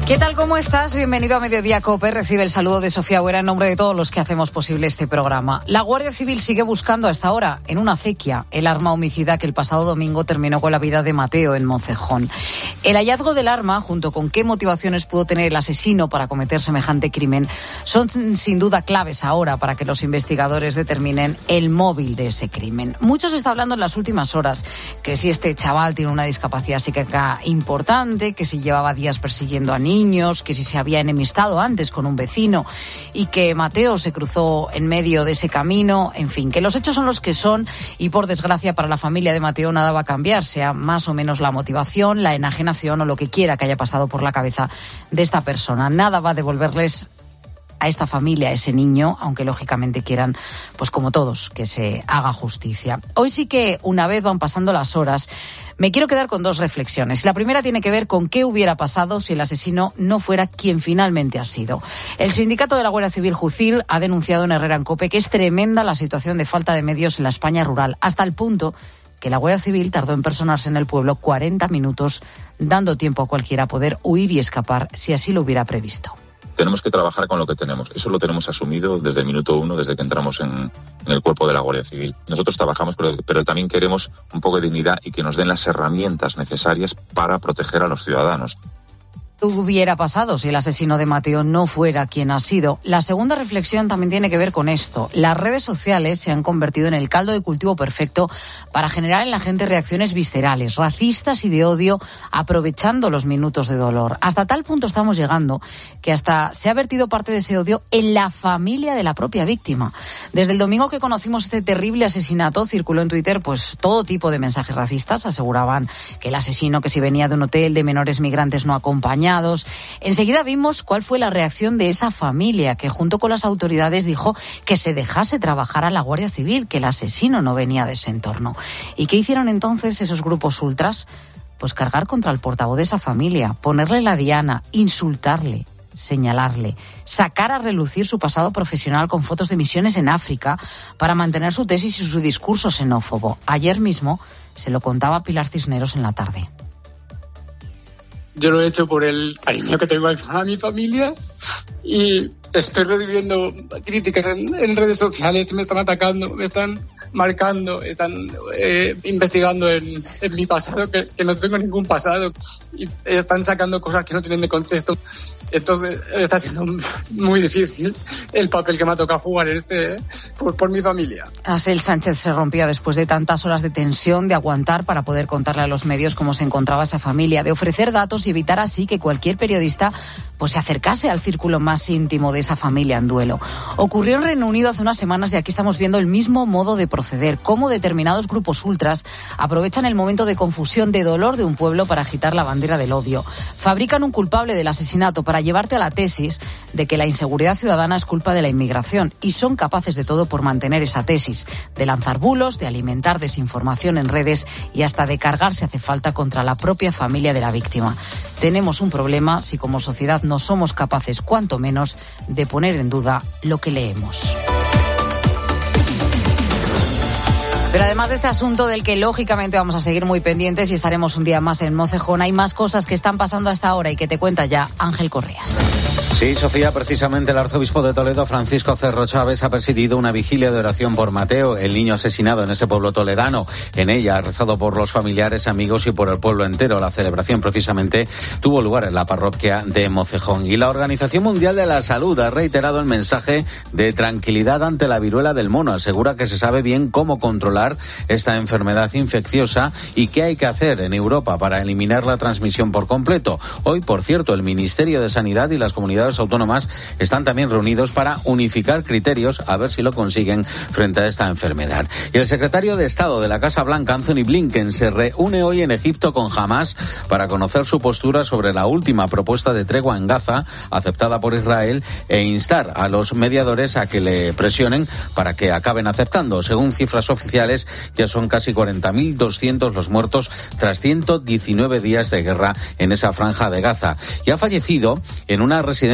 ¿Qué tal? ¿Cómo estás? Bienvenido a Mediodía COPE. Recibe el saludo de Sofía Huera en nombre de todos los que hacemos posible este programa. La Guardia Civil sigue buscando a esta hora, en una acequia, el arma homicida que el pasado domingo terminó con la vida de Mateo en Moncejón. El hallazgo del arma, junto con qué motivaciones pudo tener el asesino para cometer semejante crimen, son sin duda claves ahora para que los investigadores determinen el móvil de ese crimen. Mucho se está hablando en las últimas horas que si este chaval tiene una discapacidad psíquica importante, que si llevaba días persiguiendo a niños, que si se había enemistado antes con un vecino y que Mateo se cruzó en medio de ese camino. En fin, que los hechos son los que son y por desgracia para la familia de Mateo nada va a cambiar, sea más o menos la motivación, la enajenación o lo que quiera que haya pasado por la cabeza de esta persona. Nada va a devolverles a esta familia, a ese niño, aunque lógicamente quieran, pues como todos, que se haga justicia. Hoy sí que una vez van pasando las horas, me quiero quedar con dos reflexiones. La primera tiene que ver con qué hubiera pasado si el asesino no fuera quien finalmente ha sido. El sindicato de la Guardia Civil Jucil ha denunciado en Herrera en COPE que es tremenda la situación de falta de medios en la España rural, hasta el punto que la Guardia Civil tardó en personarse en el pueblo 40 minutos, dando tiempo a cualquiera a poder huir y escapar si así lo hubiera previsto. Tenemos que trabajar con lo que tenemos. Eso lo tenemos asumido desde el minuto uno, desde que entramos en el cuerpo de la Guardia Civil. Nosotros trabajamos, pero también queremos un poco de dignidad y que nos den las herramientas necesarias para proteger a los ciudadanos. ¿Qué hubiera pasado si el asesino de Mateo no fuera quien ha sido? La segunda reflexión también tiene que ver con esto. Las redes sociales se han convertido en el caldo de cultivo perfecto para generar en la gente reacciones viscerales, racistas y de odio, aprovechando los minutos de dolor. Hasta tal punto estamos llegando que hasta se ha vertido parte de ese odio en la familia de la propia víctima. Desde el domingo que conocimos este terrible asesinato, circuló en Twitter pues todo tipo de mensajes racistas. Aseguraban que el asesino, que si venía de un hotel de menores migrantes no acompañados. Enseguida vimos cuál fue la reacción de esa familia, que junto con las autoridades dijo que se dejase trabajar a la Guardia Civil, que el asesino no venía de ese entorno. ¿Y qué hicieron entonces esos grupos ultras? Pues cargar contra el portavoz de esa familia, ponerle la diana, insultarle, señalarle, sacar a relucir su pasado profesional con fotos de misiones en África para mantener su tesis y su discurso xenófobo. Ayer mismo se lo contaba Pilar Cisneros en la tarde. Yo lo he hecho por el cariño que tengo a mi familia y estoy recibiendo críticas en redes sociales, me están atacando, me están marcando, están investigando en mi pasado, que no tengo ningún pasado, y están sacando cosas que no tienen de contexto. Entonces está siendo muy difícil el papel que me ha tocado jugar por mi familia. Asel Sánchez se rompía después de tantas horas de tensión, de aguantar para poder contarle a los medios cómo se encontraba esa familia, de ofrecer datos y evitar así que cualquier periodista pues se acercase al círculo más íntimo de esa familia en duelo. Ocurrió en Reino Unido hace unas semanas y aquí estamos viendo el mismo modo de proceder, cómo determinados grupos ultras aprovechan el momento de confusión, de dolor de un pueblo para agitar la bandera del odio. Fabrican un culpable del asesinato para llevarte a la tesis de que la inseguridad ciudadana es culpa de la inmigración y son capaces de todo por mantener esa tesis, de lanzar bulos, de alimentar desinformación en redes y hasta de cargar si hace falta contra la propia familia de la víctima. Tenemos un problema si como sociedad no somos capaces, cuanto menos, de poner en duda lo que leemos. Pero además de este asunto del que lógicamente vamos a seguir muy pendientes y estaremos un día más en Moncejón, hay más cosas que están pasando hasta ahora y que te cuenta ya Ángel Correas. Sí, Sofía, precisamente el arzobispo de Toledo, Francisco Cerro Chávez, ha presidido una vigilia de oración por Mateo, el niño asesinado en ese pueblo toledano. En ella ha rezado por los familiares, amigos y por el pueblo entero. La celebración precisamente tuvo lugar en la parroquia de Moncejón. Y la Organización Mundial de la Salud ha reiterado el mensaje de tranquilidad ante la viruela del mono. Asegura que se sabe bien cómo controlar esta enfermedad infecciosa y qué hay que hacer en Europa para eliminar la transmisión por completo. Hoy, por cierto, el Ministerio de Sanidad y las comunidades autónomas están también reunidos para unificar criterios a ver si lo consiguen frente a esta enfermedad. Y el secretario de Estado de la Casa Blanca, Anthony Blinken, se reúne hoy en Egipto con Hamás para conocer su postura sobre la última propuesta de tregua en Gaza aceptada por Israel e instar a los mediadores a que le presionen para que acaben aceptando. Según cifras oficiales, ya son casi 40.200 los muertos tras 119 días de guerra en esa franja de Gaza. Y ha fallecido en una residencia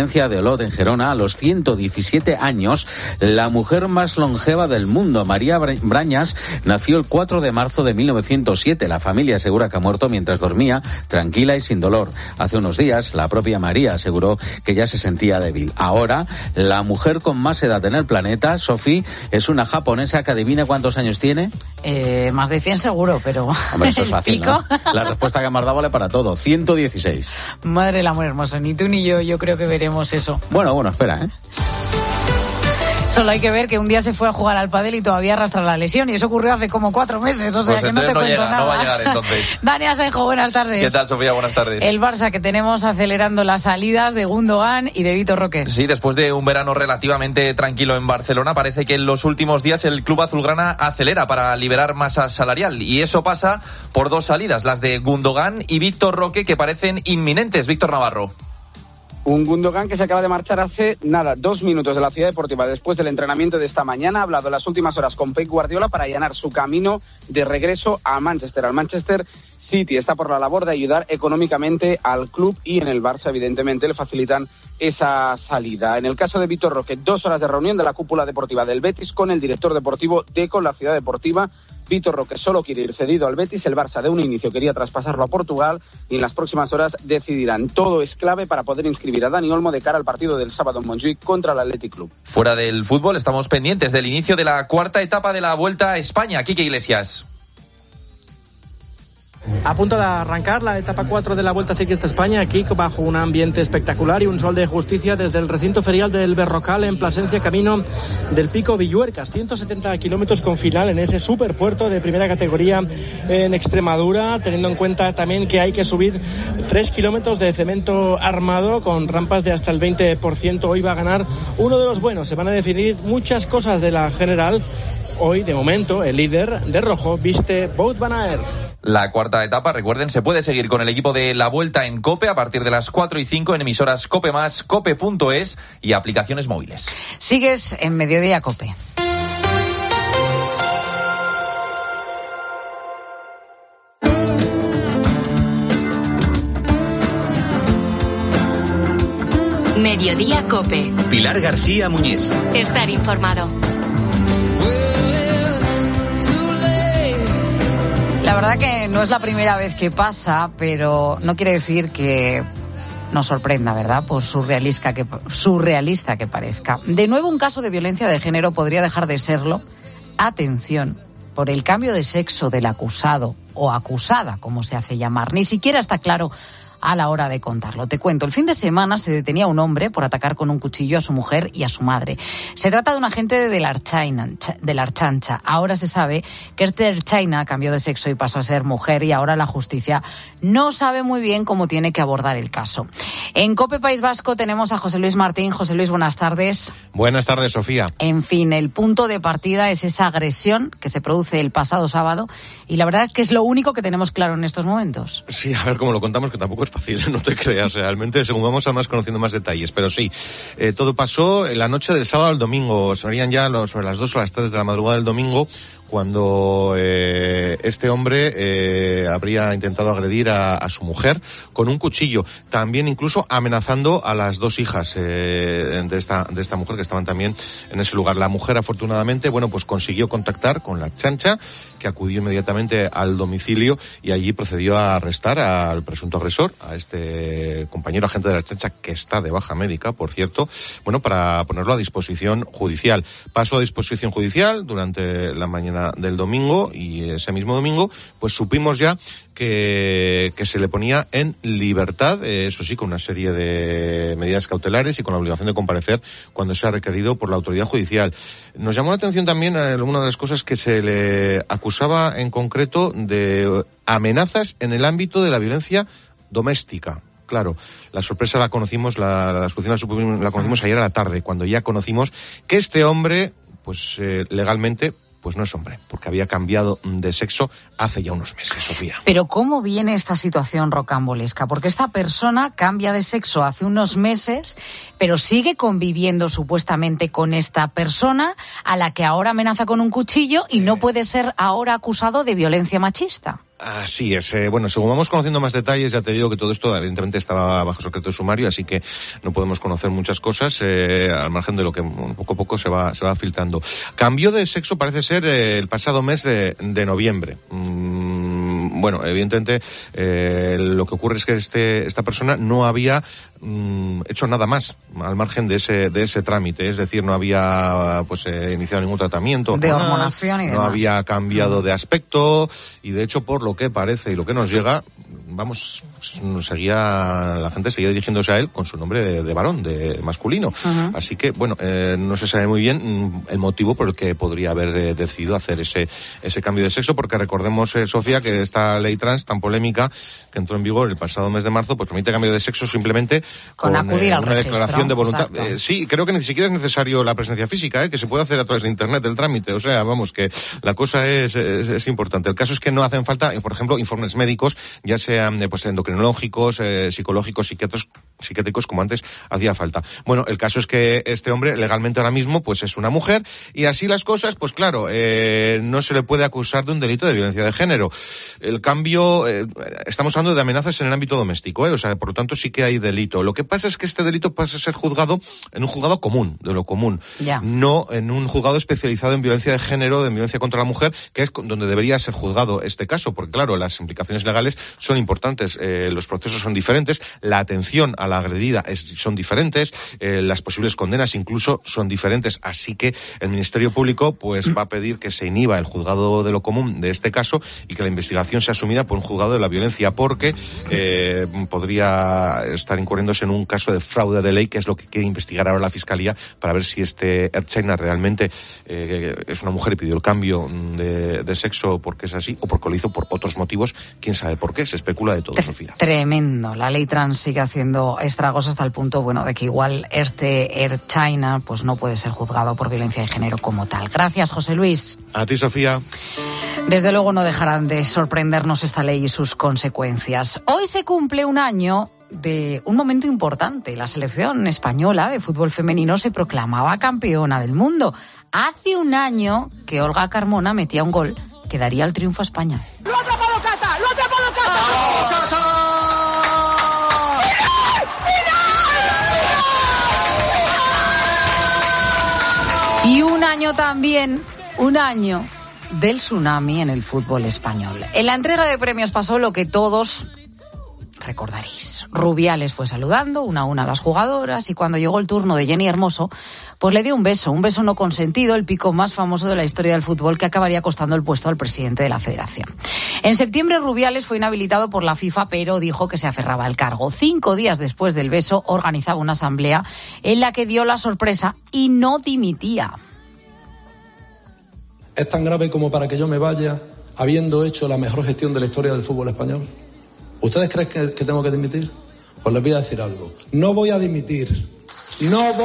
residencia de Olot, en Gerona, a los 117 años, la mujer más longeva del mundo. María Brañas nació el 4 de marzo de 1907. La familia asegura que ha muerto mientras dormía, tranquila y sin dolor. Hace unos días, la propia María aseguró que ya se sentía débil. Ahora, la mujer con más edad en el planeta, Sophie, es una japonesa que adivina cuántos años tiene. Más de 100 seguro, pero... Hombre, eso es fácil, ¿no? La respuesta que me has dado vale para todo. 116. Madre del amor hermoso, ni tú ni yo creo que veremos eso. Bueno, espera, ¿eh? Solo hay que ver que un día se fue a jugar al pádel y todavía arrastra la lesión, y eso ocurrió hace como 4 meses, o sea pues que no te cuento llega, nada. No va a llegar entonces. Dani Asenjo, buenas tardes. ¿Qué tal, Sofía? Buenas tardes. El Barça, que tenemos acelerando las salidas de Gundogan y de Vitor Roque. Sí, después de un verano relativamente tranquilo en Barcelona, parece que en los últimos días el club azulgrana acelera para liberar masa salarial, y eso pasa por 2 salidas, las de Gundogan y Vitor Roque, que parecen inminentes. Víctor Navarro. Un Gundogan que se acaba de marchar hace 2 minutos de la Ciudad Deportiva después del entrenamiento de esta mañana. Ha hablado en las últimas horas con Pep Guardiola para allanar su camino de regreso a Manchester, al Manchester City. Está por la labor de ayudar económicamente al club, y en el Barça evidentemente le facilitan esa salida. En el caso de Vitor Roque, 2 horas de reunión de la cúpula deportiva del Betis con el director deportivo Deco en la Ciudad Deportiva. Vitor Roque solo quiere ir cedido al Betis. El Barça de un inicio quería traspasarlo a Portugal y en las próximas horas decidirán. Todo es clave para poder inscribir a Dani Olmo de cara al partido del sábado en Montjuïc contra el Athletic Club. Fuera del fútbol, estamos pendientes del inicio de la 4ª etapa de la Vuelta a España. Quique Iglesias. A punto de arrancar la etapa 4 de la Vuelta Ciclista España, aquí bajo un ambiente espectacular y un sol de justicia desde el recinto ferial del Berrocal en Plasencia, camino del Pico Villuercas. 170 kilómetros con final en ese superpuerto de primera categoría en Extremadura, teniendo en cuenta también que hay que subir 3 kilómetros de cemento armado con rampas de hasta el 20%. Hoy va a ganar uno de los buenos. Se van a definir muchas cosas de la general. Hoy, de momento, el líder de rojo viste Wout van Aert. La 4ª etapa, recuerden, se puede seguir con el equipo de La Vuelta en COPE a partir de las 4:05 en emisoras COPE+, cope.es y aplicaciones móviles. Sigues en Mediodía COPE. Mediodía COPE. Pilar García Muñiz. Estar informado. La verdad que no es la primera vez que pasa, pero no quiere decir que nos sorprenda, ¿verdad? Por surrealista que parezca. De nuevo, un caso de violencia de género podría dejar de serlo. Atención, por el cambio de sexo del acusado o acusada, como se hace llamar. Ni siquiera está claro a la hora de contarlo. Te cuento, el fin de semana se detenía un hombre por atacar con un cuchillo a su mujer y a su madre. Se trata de un agente de la Archancha. Ahora se sabe que este Ertzaina cambió de sexo y pasó a ser mujer, y ahora la justicia no sabe muy bien cómo tiene que abordar el caso. En COPE País Vasco tenemos a José Luis Martín. José Luis, buenas tardes. Buenas tardes, Sofía. En fin, el punto de partida es esa agresión que se produce el pasado sábado, y la verdad es que es lo único que tenemos claro en estos momentos. Sí, a ver cómo lo contamos, que tampoco es fácil, no te creas realmente, según vamos además conociendo más detalles, pero sí, todo pasó en la noche del sábado al domingo. Serían ya sobre las 2 o las 3 de la madrugada del domingo cuando este hombre habría intentado agredir a su mujer con un cuchillo, también incluso amenazando a las 2 hijas de esta mujer que estaban también en ese lugar. La mujer, afortunadamente, pues consiguió contactar con la Archancha, que acudió inmediatamente al domicilio y allí procedió a arrestar al presunto agresor, a este compañero agente de la Archancha, que está de baja médica, por cierto, para ponerlo a disposición judicial. Pasó a disposición judicial durante la mañana del domingo, y ese mismo domingo pues supimos ya que se le ponía en libertad, eso sí, con una serie de medidas cautelares y con la obligación de comparecer cuando sea requerido por la autoridad judicial. Nos llamó la atención también una de las cosas que se le acusaba en concreto de amenazas en el ámbito de la violencia doméstica. Claro, la sorpresa la conocimos, la solución la conocimos ayer a la tarde, cuando ya conocimos que este hombre, legalmente, no es hombre, porque había cambiado de sexo hace ya unos meses, Sofía. Pero ¿cómo viene esta situación rocambolesca? Porque esta persona cambia de sexo hace unos meses, pero sigue conviviendo supuestamente con esta persona a la que ahora amenaza con un cuchillo y no puede ser ahora acusado de violencia machista. Así es. Bueno, según vamos conociendo más detalles, ya te digo que todo esto evidentemente estaba bajo secreto de sumario, así que no podemos conocer muchas cosas, al margen de lo que poco a poco se va filtrando. Cambió de sexo, parece ser, el pasado mes de noviembre. Bueno, evidentemente lo que ocurre es que esta persona no había hecho nada más al margen de ese trámite, es decir, no había iniciado ningún tratamiento de hormonación y demás. No había cambiado de aspecto y de hecho, por lo que parece y lo que nos llega, la gente seguía dirigiéndose a él con su nombre de varón, de masculino. Uh-huh. Así que, bueno, no se sabe muy bien el motivo por el que podría haber decidido hacer ese cambio de sexo, porque recordemos, Sofía, que esta ley trans tan polémica que entró en vigor el pasado mes de marzo, pues permite cambio de sexo simplemente con acudir al una registro, declaración de voluntad. Sí, creo que ni siquiera es necesario la presencia física, que se puede hacer a través de internet el trámite. O sea, vamos, que la cosa es importante. El caso es que no hacen falta, por ejemplo, informes médicos, ya sean endocrinológicos, psicológicos, psiquiátricos, como antes hacía falta. Bueno, el caso es que este hombre legalmente ahora mismo pues es una mujer y así las cosas, pues claro, no se le puede acusar de un delito de violencia de género. El cambio, estamos hablando de amenazas en el ámbito doméstico, o sea, por lo tanto sí que hay delito. Lo que pasa es que este delito pasa a ser juzgado en un juzgado común, de lo común, no en un juzgado especializado en violencia de género, en violencia contra la mujer, que es donde debería ser juzgado este caso, porque claro, las implicaciones legales son importantes, los procesos son diferentes, la atención a la agredida son diferentes, las posibles condenas incluso son diferentes, así que el Ministerio Público pues va a pedir que se inhiba el juzgado de lo común de este caso y que la investigación sea asumida por un juzgado de la violencia, porque podría estar incurriéndose en un caso de fraude de ley, que es lo que quiere investigar ahora la Fiscalía para ver si Ertzaina realmente es una mujer y pidió el cambio de sexo porque es así o porque lo hizo por otros motivos, quién sabe por qué, se especula de todo, Sofía. Tremendo, la ley trans sigue haciendo estragos hasta el punto, de que igual Ertzaina pues no puede ser juzgado por violencia de género como tal. Gracias, José Luis. A ti, Sofía. Desde luego no dejarán de sorprendernos esta ley y sus consecuencias. Hoy se cumple un año de un momento importante. La selección española de fútbol femenino se proclamaba campeona del mundo. Hace un año que Olga Carmona metía un gol que daría el triunfo a España. ¡Lo ha atrapado Cata! ¡Lo ha atrapado Cata! Y un año también, del tsunami en el fútbol español. En la entrega de premios pasó lo que todos recordaréis. Rubiales fue saludando una a una a las jugadoras y cuando llegó el turno de Jenny Hermoso, pues le dio un beso no consentido, el pico más famoso de la historia del fútbol que acabaría costando el puesto al presidente de la federación. En septiembre Rubiales fue inhabilitado por la FIFA, pero dijo que se aferraba al cargo. 5 días después del beso organizaba una asamblea en la que dio la sorpresa y no dimitía. ¿Es tan grave como para que yo me vaya habiendo hecho la mejor gestión de la historia del fútbol español? ¿Ustedes creen que tengo que dimitir? Pues les voy a decir algo. No voy a dimitir. No.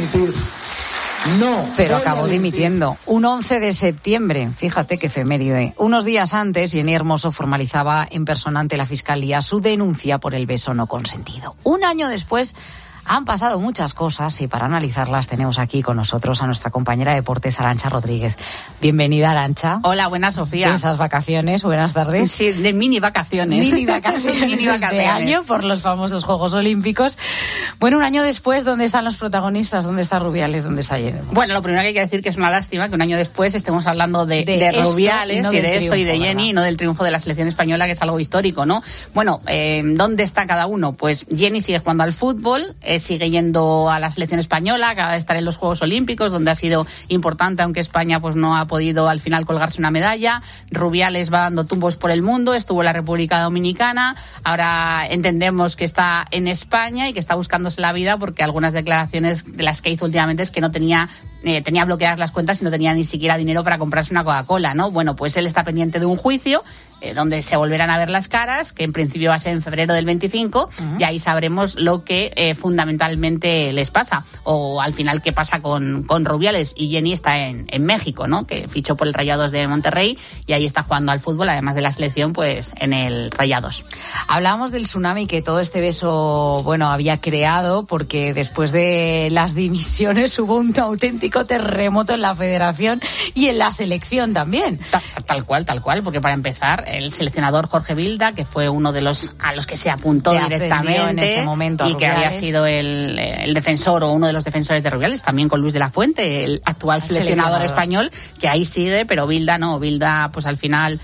Pero acabó dimitiendo. Un 11 de septiembre, fíjate qué efeméride. Unos días antes, Jenny Hermoso formalizaba en persona ante la Fiscalía su denuncia por el beso no consentido. Un año después, han pasado muchas cosas y para analizarlas tenemos aquí con nosotros a nuestra compañera de deportes, Arantxa Rodríguez. Bienvenida, Arantxa. Hola, buenas, Sofía. De esas vacaciones, buenas tardes. Sí, de mini vacaciones. Mini vacaciones de año por los famosos Juegos Olímpicos. Bueno, un año después, ¿dónde están los protagonistas? ¿Dónde está Rubiales? ¿Dónde está Jenny? Bueno, lo primero que hay que decir que es una lástima que un año después estemos hablando de Rubiales y de esto y de Jenny, y no del triunfo de la selección española, que es algo histórico, ¿no? Bueno, ¿dónde está cada uno? Pues Jenny sigue jugando al fútbol, sigue yendo a la selección española, acaba de estar en los Juegos Olímpicos, donde ha sido importante, aunque España pues no ha podido al final colgarse una medalla. Rubiales va dando tumbos por el mundo, estuvo en la República Dominicana, ahora entendemos que está en España y que está buscándose la vida, porque algunas declaraciones de las que hizo últimamente es que no tenía bloqueadas las cuentas y no tenía ni siquiera dinero para comprarse una Coca-Cola, ¿no? Bueno, pues él está pendiente de un juicio donde se volverán a ver las caras, que en principio va a ser en febrero del 25, y ahí sabremos lo que fundamentalmente les pasa, o al final qué pasa con Rubiales. Y Jenny está en México, ¿no? Que fichó por el Rayados de Monterrey y ahí está jugando al fútbol, además de la selección, pues en el Rayados. Hablábamos del tsunami que todo este beso, había creado, porque después de las dimisiones hubo un auténtico terremoto en la federación y en la selección también. Tal cual, porque para empezar, el seleccionador Jorge Vilda, que fue uno de los a los que se apuntó directamente en ese momento y que había sido el defensor o uno de los defensores de Rubiales, también con Luis de la Fuente, el actual seleccionador español, que ahí sigue, pero Vilda no. Vilda, pues al final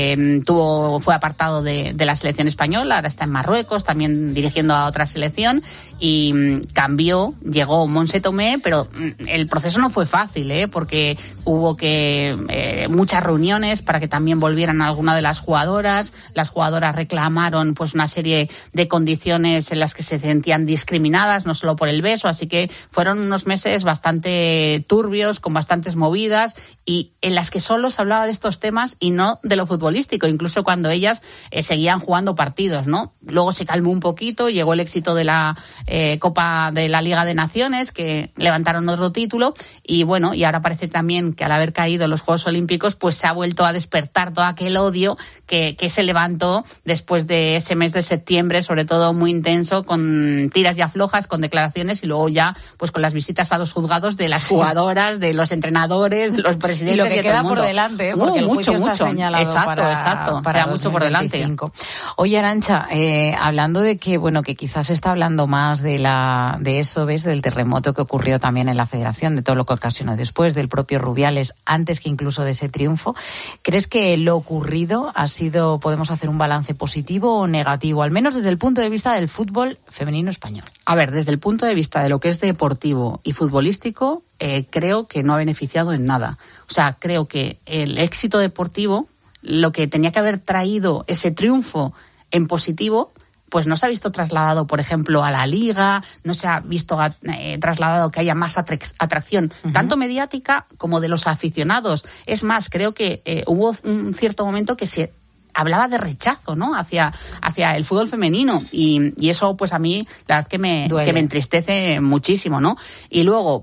fue apartado de la selección española, ahora está en Marruecos, también dirigiendo a otra selección, y llegó Montse Tomé, pero el proceso no fue fácil, porque hubo muchas reuniones para que también volvieran algunas de las jugadoras reclamaron pues una serie de condiciones en las que se sentían discriminadas, no solo por el beso, así que fueron unos meses bastante turbios, con bastantes movidas, y en las que solo se hablaba de estos temas y no de lo futbolístico, incluso cuando ellas seguían jugando partidos, ¿no? Luego se calmó un poquito, llegó el éxito de la Copa de la Liga de Naciones, que levantaron otro título, y bueno, y ahora parece también que al haber caído en los Juegos Olímpicos, pues se ha vuelto a despertar todo aquel odio que se levantó después de ese mes de septiembre, sobre todo muy intenso, con tiras y aflojas, con declaraciones, y luego ya pues con las visitas a los juzgados de las jugadoras, de los entrenadores, de los presidentes, y lo que de queda todo el mundo. Por delante, porque el juicio está señalado exacto, para mucho por delante. Oye, Arantxa, hablando de que quizás se está hablando más de eso, ¿ves? Del terremoto que ocurrió también en la Federación, de todo lo que ocasionó después, del propio Rubiales, antes que incluso de ese triunfo. ¿Crees que lo ocurrido podemos hacer un balance positivo o negativo, al menos desde el punto de vista del fútbol femenino español? A ver, desde el punto de vista de lo que es deportivo y futbolístico, creo que no ha beneficiado en nada. O sea, creo que el éxito deportivo, lo que tenía que haber traído ese triunfo en positivo, pues no se ha visto trasladado, por ejemplo, a la Liga, no se ha visto trasladado que haya más atracción, tanto mediática como de los aficionados. Es más, creo que hubo un cierto momento que se hablaba de rechazo, ¿no? hacia el fútbol femenino, y eso pues a mí la verdad que me entristece muchísimo, ¿no? Y luego,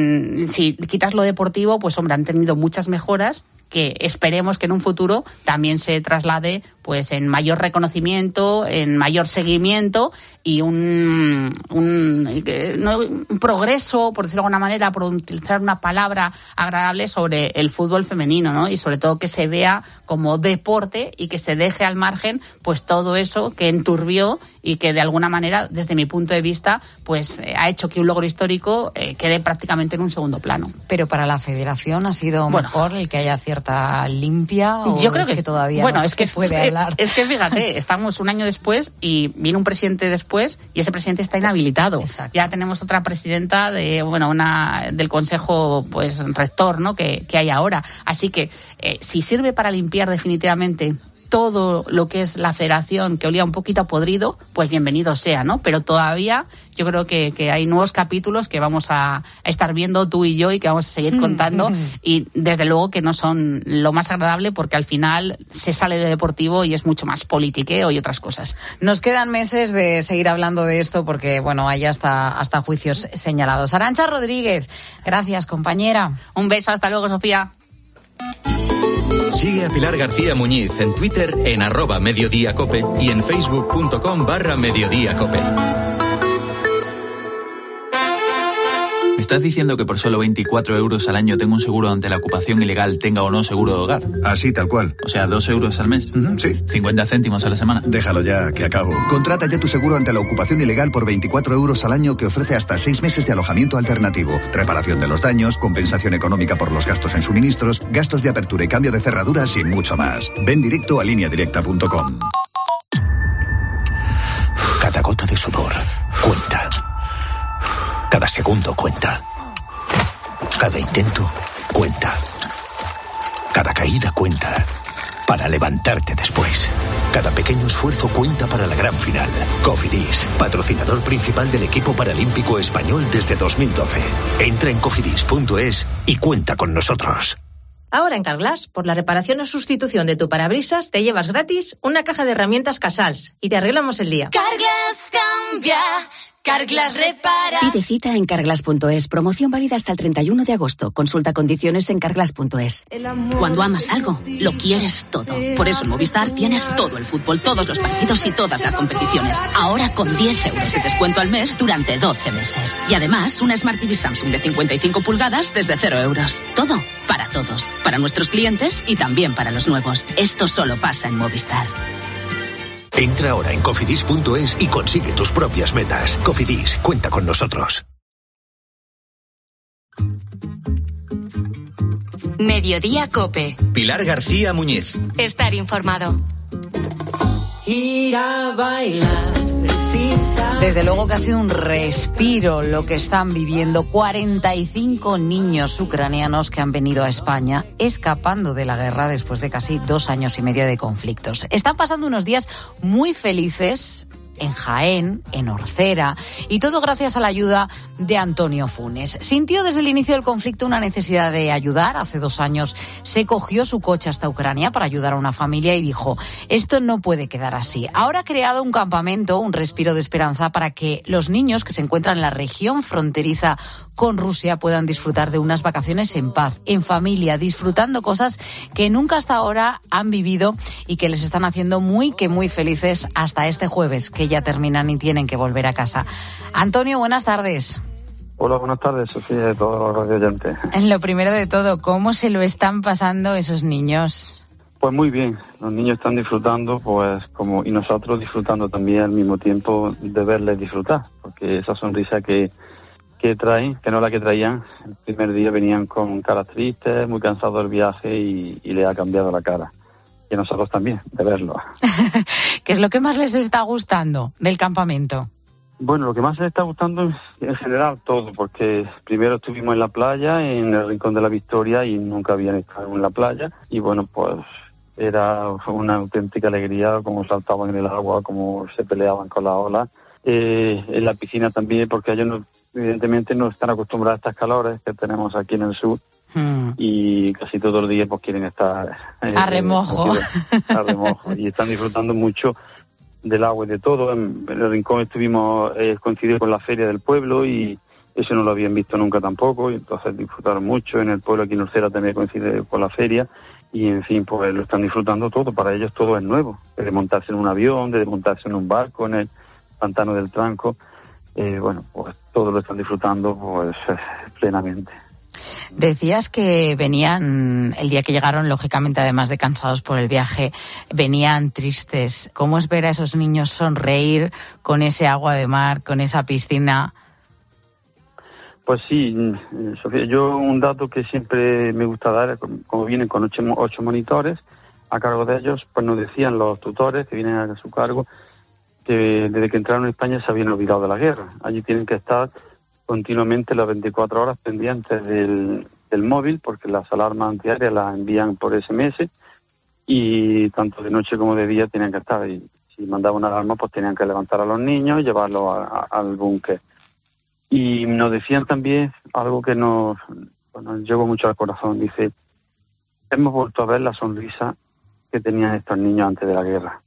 si quitas lo deportivo, pues hombre, han tenido muchas mejoras que esperemos que en un futuro también se traslade pues en mayor reconocimiento, en mayor seguimiento y un progreso, por decirlo de alguna manera, por utilizar una palabra agradable, sobre el fútbol femenino, ¿no? Y sobre todo que se vea como deporte y que se deje al margen pues todo eso que enturbió y que de alguna manera, desde mi punto de vista, pues ha hecho que un logro histórico quede prácticamente en un segundo plano. Pero para la Federación ha sido mejor el que haya cierta limpia, ¿o yo creo que todavía bueno, no es que puede hablar? Es que fíjate, estamos un año después y viene un presidente después y ese presidente está inhabilitado. Exacto. Ya tenemos otra presidenta del Consejo pues rector, ¿no? que hay ahora. Así que si sirve para limpiar definitivamente todo lo que es la Federación, que olía un poquito a podrido, pues bienvenido sea, ¿no? Pero todavía yo creo que hay nuevos capítulos que vamos a estar viendo tú y yo y que vamos a seguir contando, y desde luego que no son lo más agradable, porque al final se sale de deportivo y es mucho más politiqueo y otras cosas. Nos quedan meses de seguir hablando de esto porque, hay hasta juicios señalados. Arantxa Rodríguez, gracias, compañera. Un beso, hasta luego, Sofía. Sigue a Pilar García Muñiz en Twitter en @mediodíacope y en facebook.com/mediodíacope. ¿Me estás diciendo que por solo 24 euros al año tengo un seguro ante la ocupación ilegal, tenga o no seguro de hogar? Así, tal cual. O sea, 2 euros al mes. Sí. 50 céntimos a la semana. Déjalo ya, que acabo. Contrata ya tu seguro ante la ocupación ilegal por 24 euros al año, que ofrece hasta 6 meses de alojamiento alternativo, reparación de los daños, compensación económica por los gastos en suministros, gastos de apertura y cambio de cerraduras y mucho más. Ven directo a lineadirecta.com. Cada gota de sudor cuenta. Cada segundo cuenta. Cada intento cuenta. Cada caída cuenta. Para levantarte después. Cada pequeño esfuerzo cuenta para la gran final. Cofidis, patrocinador principal del equipo paralímpico español desde 2012. Entra en cofidis.es y cuenta con nosotros. Ahora en Carglass, por la reparación o sustitución de tu parabrisas, te llevas gratis una caja de herramientas Casals y te arreglamos el día. Carglass cambia, Carglass repara. Pide cita en Carglass.es. Promoción válida hasta el 31 de agosto. Consulta condiciones en Carglass.es. Cuando amas algo, lo quieres todo. Por eso en Movistar tienes todo el fútbol, todos los partidos y todas las competiciones. Ahora con 10 euros de descuento al mes durante 12 meses. Y además, una Smart TV Samsung de 55 pulgadas desde 0 euros. Todo Para todos, para nuestros clientes y también para los nuevos. Esto solo pasa en Movistar. Entra ahora en cofidis.es y consigue tus propias metas. Cofidis, cuenta con nosotros. Mediodía COPE. Pilar García Muñiz. Estar informado. Ir a bailar. Desde luego que ha sido un respiro lo que están viviendo 45 niños ucranianos que han venido a España escapando de la guerra después de casi 2 años y medio de conflictos. Están pasando unos días muy felices en Jaén, en Orcera, y todo gracias a la ayuda de Antonio Funes. Sintió desde el inicio del conflicto una necesidad de ayudar. Hace 2 años se cogió su coche hasta Ucrania para ayudar a una familia y dijo, esto no puede quedar así. Ahora ha creado un campamento, un respiro de esperanza para que los niños que se encuentran en la región fronteriza con Rusia puedan disfrutar de unas vacaciones en paz, en familia, disfrutando cosas que nunca hasta ahora han vivido y que les están haciendo muy felices hasta este jueves, que ya terminan y tienen que volver a casa. Antonio, buenas tardes. Hola, buenas tardes, Sofía, de todos los radioyentes. Lo primero de todo, ¿cómo se lo están pasando esos niños? Pues muy bien, los niños están disfrutando, pues como y nosotros disfrutando también al mismo tiempo de verles disfrutar, porque esa sonrisa que traen, que no la que traían, el primer día venían con caras tristes, muy cansados del viaje y le ha cambiado la cara. Y a nosotros también, de verlo. ¿Qué es lo que más les está gustando del campamento? Bueno, lo que más les está gustando es en general todo, porque primero estuvimos en la playa, en el Rincón de la Victoria, y nunca habían estado en la playa. Y bueno, pues era una auténtica alegría, como saltaban en el agua, como se peleaban con las olas. En la piscina también, porque ellos evidentemente no están acostumbrados a estas calores que tenemos aquí en el sur. Y casi todos los días pues quieren estar a remojo. A remojo, y están disfrutando mucho del agua y de todo. En el Rincón estuvimos coincidido con la feria del pueblo y eso no lo habían visto nunca tampoco, y entonces disfrutaron mucho. En el pueblo aquí en Orcera también coincide con la feria y en fin, pues lo están disfrutando todo. Para ellos todo es nuevo, de montarse en un avión, de montarse en un barco, en el pantano del Tranco. Bueno, pues todo lo están disfrutando pues plenamente. Decías que venían, el día que llegaron, lógicamente, además de cansados por el viaje, venían tristes. ¿Cómo es ver a esos niños sonreír con ese agua de mar, con esa piscina? Pues sí, Sofía, yo un dato que siempre me gusta dar, como vienen con 8 monitores a cargo de ellos, pues nos decían los tutores que vienen a su cargo que desde que entraron en España se habían olvidado de la guerra. Allí tienen que estar continuamente las 24 horas pendientes del móvil, porque las alarmas antiaéreas las envían por SMS y tanto de noche como de día tienen que estar. Y si mandaba una alarma, pues tenían que levantar a los niños y llevarlos al búnker. Y nos decían también algo que nos llegó mucho al corazón. Dice, hemos vuelto a ver la sonrisa que tenían estos niños antes de la guerra.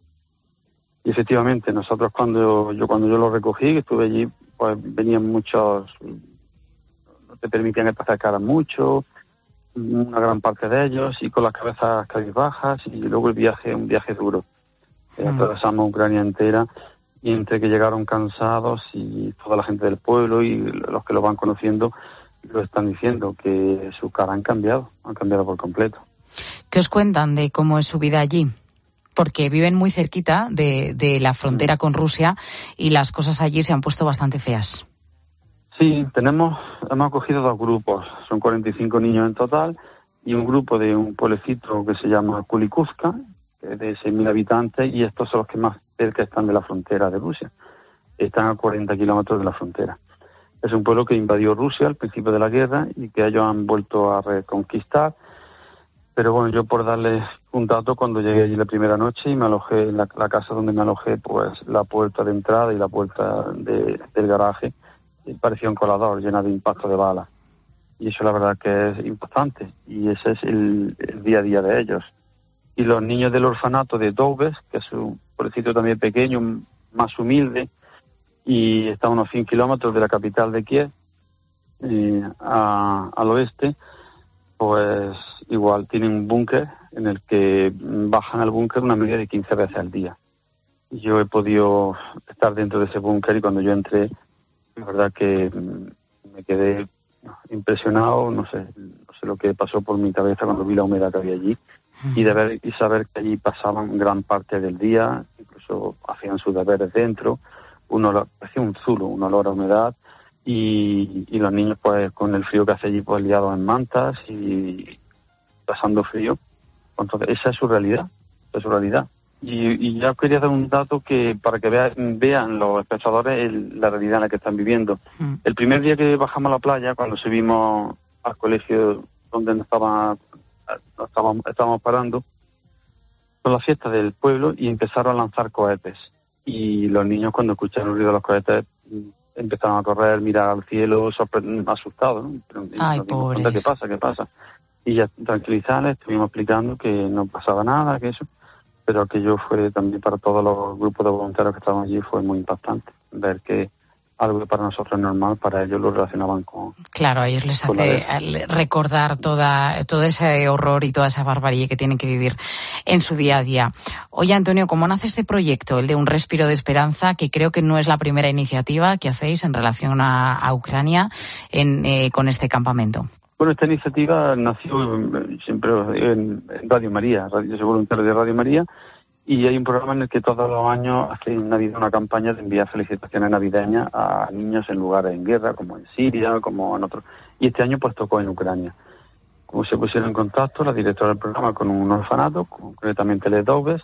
Y efectivamente, nosotros cuando yo lo recogí, que estuve allí, pues venían muchos, no te permitían que te acercaran mucho, una gran parte de ellos, y con las cabezas cabizbajas, y luego el viaje, un viaje duro. Atravesamos Ucrania entera, y entre que llegaron cansados, y toda la gente del pueblo, y los que lo van conociendo, lo están diciendo, que sus caras han cambiado por completo. ¿Qué os cuentan de cómo es su vida allí? Porque viven muy cerquita de la frontera con Rusia y las cosas allí se han puesto bastante feas. Sí, hemos acogido 2 grupos, son 45 niños en total, y un grupo de un pueblecito que se llama Kulikuzka, de 6.000 habitantes, y estos son los que más cerca están de la frontera de Rusia. Están a 40 kilómetros de la frontera. Es un pueblo que invadió Rusia al principio de la guerra y que ellos han vuelto a reconquistar. Pero bueno, yo por darles un dato, cuando llegué allí la primera noche y me alojé en la casa donde me alojé, pues la puerta de entrada y la puerta del garaje parecía un colador llena de impactos de balas. Y eso la verdad que es impactante, y ese es el día a día de ellos. Y los niños del orfanato de Doubes, que es un pueblecito también pequeño, más humilde, y está a unos 100 kilómetros de la capital de Kiev, al oeste, pues igual tienen un búnker en el que bajan al búnker una media de 15 veces al día. Y yo he podido estar dentro de ese búnker, y cuando yo entré, la verdad que me quedé impresionado, no sé sé lo que pasó por mi cabeza cuando vi la humedad que había allí y de ver y saber que allí pasaban gran parte del día, incluso hacían sus deberes dentro, parecía un zulo, un olor a humedad y los niños pues con el frío que hace allí pues liados en mantas y pasando frío. Entonces esa es su realidad. Y ya quería dar un dato que para que vean los espectadores la realidad en la que están viviendo. El primer día que bajamos a la playa, cuando subimos al colegio donde estábamos parando, fue la fiesta del pueblo y empezaron a lanzar cohetes. Y los niños cuando escucharon el ruido de los cohetes empezaron a correr, mirar al cielo, asustados, ¿no? Ay, pobres. ¿Qué pasa? Y ya tranquilizarles, estuvimos explicando que no pasaba nada, que eso, pero aquello fue también para todos los grupos de voluntarios que estaban allí, fue muy impactante ver que algo que para nosotros es normal, para ellos lo relacionaban con... Claro, a ellos les hace recordar todo ese horror y toda esa barbarie que tienen que vivir en su día a día. Oye, Antonio, ¿cómo nace este proyecto, el de Un Respiro de Esperanza, que creo que no es la primera iniciativa que hacéis en relación a Ucrania con este campamento? Bueno, esta iniciativa nació siempre en Radio María, yo soy voluntario de Radio María, y hay un programa en el que todos los años hacen Navidad una campaña de enviar felicitaciones navideñas a niños en lugares en guerra, como en Siria, como en otros. Y este año pues tocó en Ucrania. Como se pusieron en contacto la directora del programa con un orfanato, concretamente Les Doves,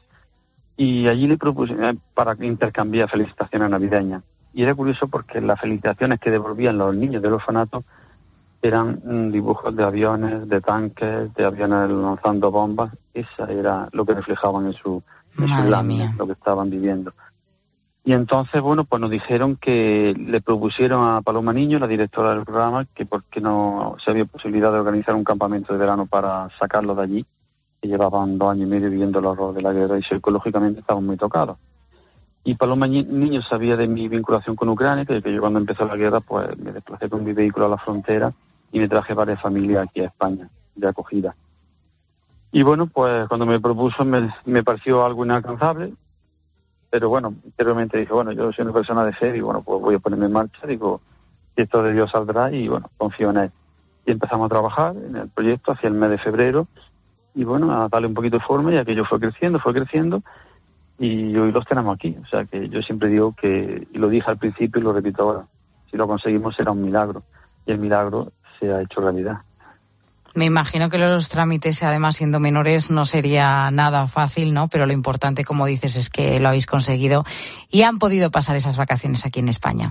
y allí le propusieron para intercambiar felicitaciones navideñas. Y era curioso porque las felicitaciones que devolvían los niños del orfanato eran dibujos de aviones, de tanques, de aviones lanzando bombas. Esa era lo que reflejaban en su lámina, lo que estaban viviendo. Y entonces, bueno, pues nos dijeron que le propusieron a Paloma Niño, la directora del programa, que por qué no se había posibilidad de organizar un campamento de verano para sacarlos de allí, que llevaban 2 años y medio viviendo el horror de la guerra y psicológicamente estaban muy tocados. Y Paloma Niño sabía de mi vinculación con Ucrania, que yo cuando empezó la guerra pues me desplacé con mi vehículo a la frontera y me traje varias familias aquí a España de acogida. Y bueno, pues cuando me propuso me pareció algo inalcanzable, pero bueno, anteriormente dije, bueno, yo soy una persona de fe y bueno, pues voy a ponerme en marcha, digo, y esto de Dios saldrá y bueno, confío en él. Y empezamos a trabajar en el proyecto hacia el mes de febrero y bueno, a darle un poquito de forma y aquello fue creciendo y hoy los tenemos aquí. O sea que yo siempre digo que, y lo dije al principio y lo repito ahora, si lo conseguimos será un milagro y el milagro se ha hecho realidad. Me imagino que los trámites, además siendo menores, no sería nada fácil, ¿no? Pero lo importante, como dices, es que lo habéis conseguido y han podido pasar esas vacaciones aquí en España.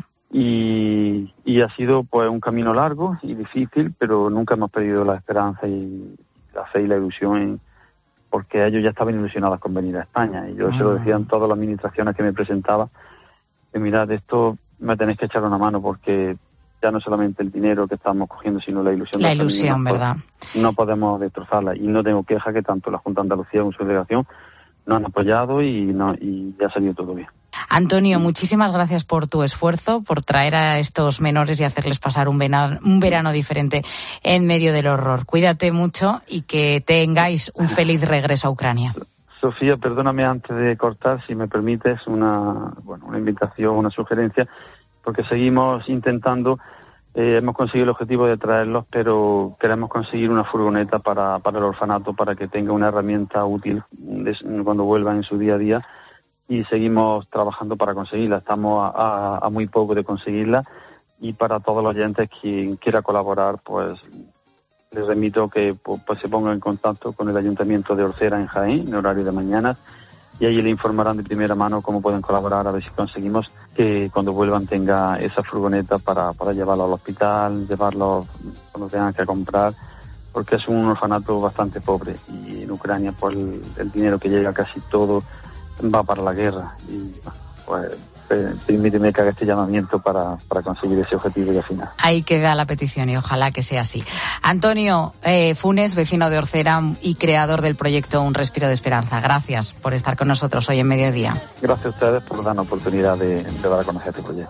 Y ha sido pues un camino largo y difícil, pero nunca hemos perdido la esperanza y la fe y la ilusión, porque ellos ya estaban ilusionados con venir a España. Y yo se lo decían todas las administraciones que me presentaba, que mirad, esto me tenéis que echar una mano porque ya no solamente el dinero que estamos cogiendo, sino la ilusión. La ilusión, ¿verdad? No podemos destrozarla. Y no tengo queja que tanto la Junta de Andalucía como su delegación nos han apoyado y ya ha salido todo bien. Antonio, muchísimas gracias por tu esfuerzo, por traer a estos menores y hacerles pasar un verano diferente en medio del horror. Cuídate mucho y que tengáis un feliz regreso a Ucrania. Sofía, perdóname antes de cortar, si me permites una invitación, una sugerencia, porque seguimos intentando, hemos conseguido el objetivo de traerlos, pero queremos conseguir una furgoneta para el orfanato, para que tenga una herramienta útil cuando vuelvan en su día a día, y seguimos trabajando para conseguirla. Estamos a muy poco de conseguirla, y para todos los oyentes quien quiera colaborar, pues les remito que pues se pongan en contacto con el Ayuntamiento de Orcera en Jaén, en horario de mañana, y ahí le informarán de primera mano cómo pueden colaborar, a ver si conseguimos que cuando vuelvan tenga esa furgoneta para llevarlo al hospital, llevarlo cuando tengan que comprar, porque es un orfanato bastante pobre y en Ucrania pues el dinero que llega casi todo va para la guerra y pues permíteme que haga este llamamiento para conseguir ese objetivo y al final. Ahí queda la petición y ojalá que sea así. Antonio Funes, vecino de Orcera y creador del proyecto Un Respiro de Esperanza. Gracias por estar con nosotros hoy en Mediodía. Gracias a ustedes por darnos la oportunidad de dar a conocer este proyecto.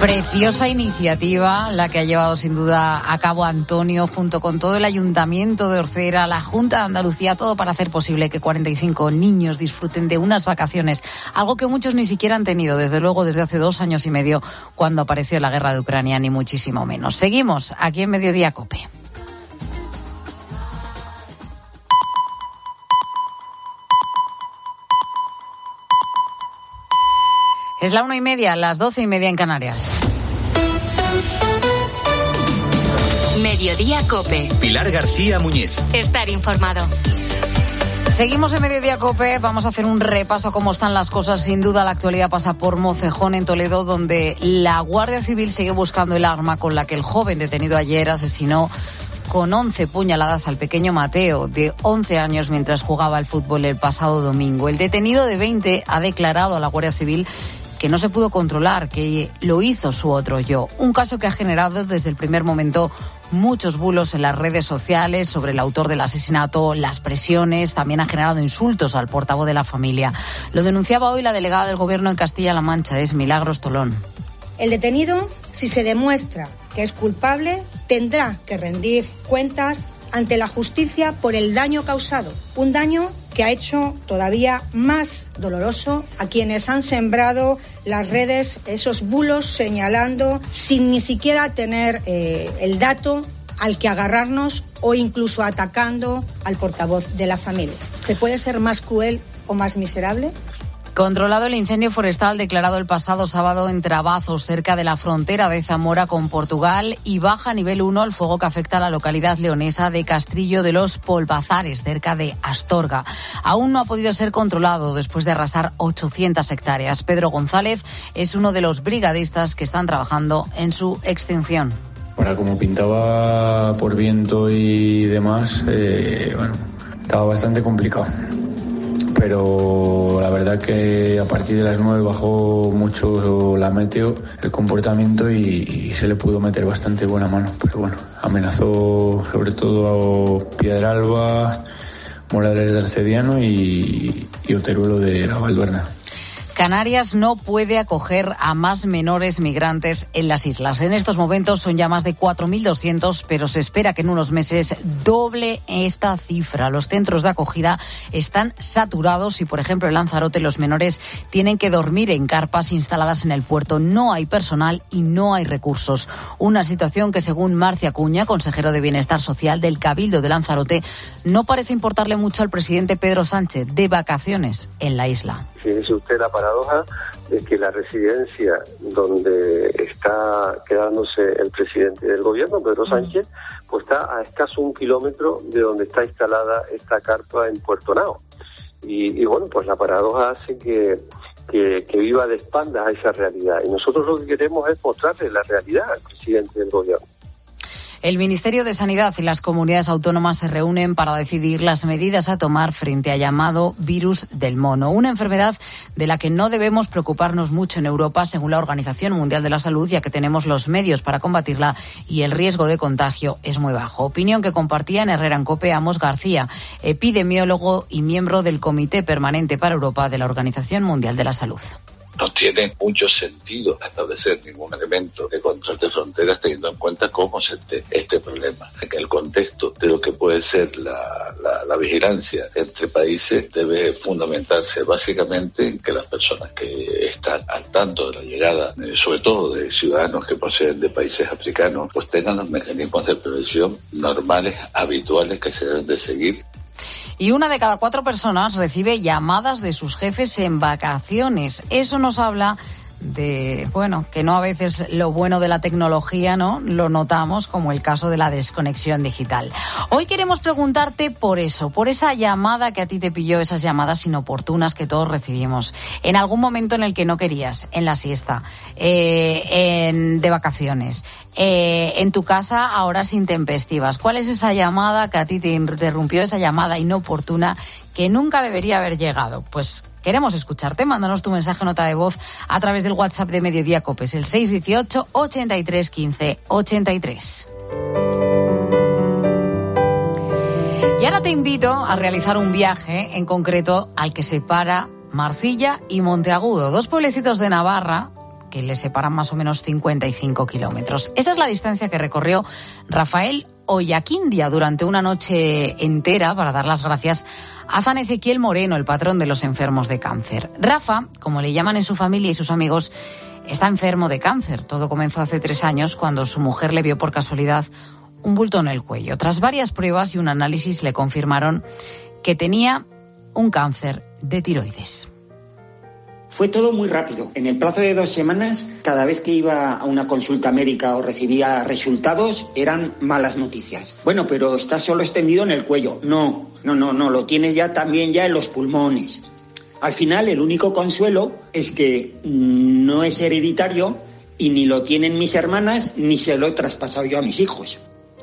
Preciosa iniciativa la que ha llevado sin duda a cabo Antonio junto con todo el Ayuntamiento de Orcera, la Junta de Andalucía, todo para hacer posible que 45 niños disfruten de unas vacaciones, algo que muchos ni siquiera han tenido, desde luego desde hace 2 años y medio cuando apareció la guerra de Ucrania, ni muchísimo menos. Seguimos aquí en Mediodía COPE. Es la 1:30, las 12:30 en Canarias. Mediodía COPE. Pilar García Muñiz. Estar informado. Seguimos en Mediodía COPE, vamos a hacer un repaso a cómo están las cosas. Sin duda la actualidad pasa por Mocejón, en Toledo, donde la Guardia Civil sigue buscando el arma con la que el joven detenido ayer asesinó con 11 puñaladas al pequeño Mateo, de 11 años, mientras jugaba al fútbol el pasado domingo. El detenido de 20 ha declarado a la Guardia Civil que no se pudo controlar, que lo hizo su otro yo. Un caso que ha generado desde el primer momento muchos bulos en las redes sociales sobre el autor del asesinato, las presiones, también ha generado insultos al portavoz de la familia. Lo denunciaba hoy la delegada del Gobierno en Castilla-La Mancha, es Milagros Tolón. El detenido, si se demuestra que es culpable, tendrá que rendir cuentas ante la justicia por el daño causado. Un daño que ha hecho todavía más doloroso a quienes han sembrado las redes esos bulos señalando sin ni siquiera tener el dato al que agarrarnos o incluso atacando al portavoz de la familia. ¿Se puede ser más cruel o más miserable? Controlado el incendio forestal declarado el pasado sábado en Trabazos, cerca de la frontera de Zamora con Portugal, y baja a nivel 1 el fuego que afecta a la localidad leonesa de Castrillo de los Polvazares, cerca de Astorga. Aún no ha podido ser controlado después de arrasar 800 hectáreas. Pedro González es uno de los brigadistas que están trabajando en su extinción. Ahora, como pintaba por viento y demás, estaba bastante complicado. Pero la verdad que a partir de las 9 bajó mucho la meteo, el comportamiento y se le pudo meter bastante buena mano. Pero bueno, amenazó sobre todo a Piedralba, Morales del Cediano y Oteruelo de la Valduerna. Canarias no puede acoger a más menores migrantes en las islas. En estos momentos son ya más de 4.200, pero se espera que en unos meses doble esta cifra. Los centros de acogida están saturados y, por ejemplo, en Lanzarote los menores tienen que dormir en carpas instaladas en el puerto. No hay personal y no hay recursos. Una situación que, según Marcia Acuña, consejero de Bienestar Social del Cabildo de Lanzarote, no parece importarle mucho al presidente Pedro Sánchez, de vacaciones en la isla. Fíjese usted la paradoja de que la residencia donde está quedándose el presidente del gobierno, Pedro Sánchez, pues está a escaso 1 kilómetro de donde está instalada esta carpa en Puerto Nao. Y bueno, pues la paradoja hace que viva de espaldas a esa realidad. Y nosotros lo que queremos es mostrarle la realidad al presidente del gobierno. El Ministerio de Sanidad y las comunidades autónomas se reúnen para decidir las medidas a tomar frente al llamado virus del mono, una enfermedad de la que no debemos preocuparnos mucho en Europa, según la Organización Mundial de la Salud, ya que tenemos los medios para combatirla y el riesgo de contagio es muy bajo. Opinión que compartía en Herrera en COPE Amos García, epidemiólogo y miembro del Comité Permanente para Europa de la Organización Mundial de la Salud. No tiene mucho sentido establecer ningún elemento de control de fronteras teniendo en cuenta cómo se este problema. En el contexto de lo que puede ser la vigilancia entre países debe fundamentarse básicamente en que las personas que están al tanto de la llegada, sobre todo de ciudadanos que proceden de países africanos, pues tengan los mecanismos de prevención normales, habituales que se deben de seguir. Y 1 de cada 4 personas recibe llamadas de sus jefes en vacaciones. Eso nos habla de, que no a veces lo bueno de la tecnología, ¿no? Lo notamos, como el caso de la desconexión digital. Hoy queremos preguntarte por eso, por esa llamada que a ti te pilló, esas llamadas inoportunas que todos recibimos. En algún momento en el que no querías, en la siesta, de vacaciones, en tu casa a horas intempestivas. ¿Cuál es esa llamada que a ti te interrumpió, esa llamada inoportuna que nunca debería haber llegado? Pues queremos escucharte. Mándanos tu mensaje, nota de voz, a través del WhatsApp de Mediodía COPE, el 618 83 15 83. Y ahora te invito a realizar un viaje, en concreto al que separa Marcilla y Monteagudo, 2 pueblecitos de Navarra que le separan más o menos 55 kilómetros. Esa es la distancia que recorrió Rafael Ollaquindia durante una noche entera para dar las gracias a San Ezequiel Moreno, el patrón de los enfermos de cáncer. Rafa, como le llaman en su familia y sus amigos, está enfermo de cáncer. Todo comenzó hace 3 años cuando su mujer le vio por casualidad un bulto en el cuello. Tras varias pruebas y un análisis le confirmaron que tenía un cáncer de tiroides. Fue todo muy rápido. En el plazo de 2 semanas, cada vez que iba a una consulta médica o recibía resultados, eran malas noticias. Bueno, pero está solo extendido en el cuello. No, lo tiene ya también ya en los pulmones. Al final, el único consuelo es que no es hereditario y ni lo tienen mis hermanas ni se lo he traspasado yo a mis hijos.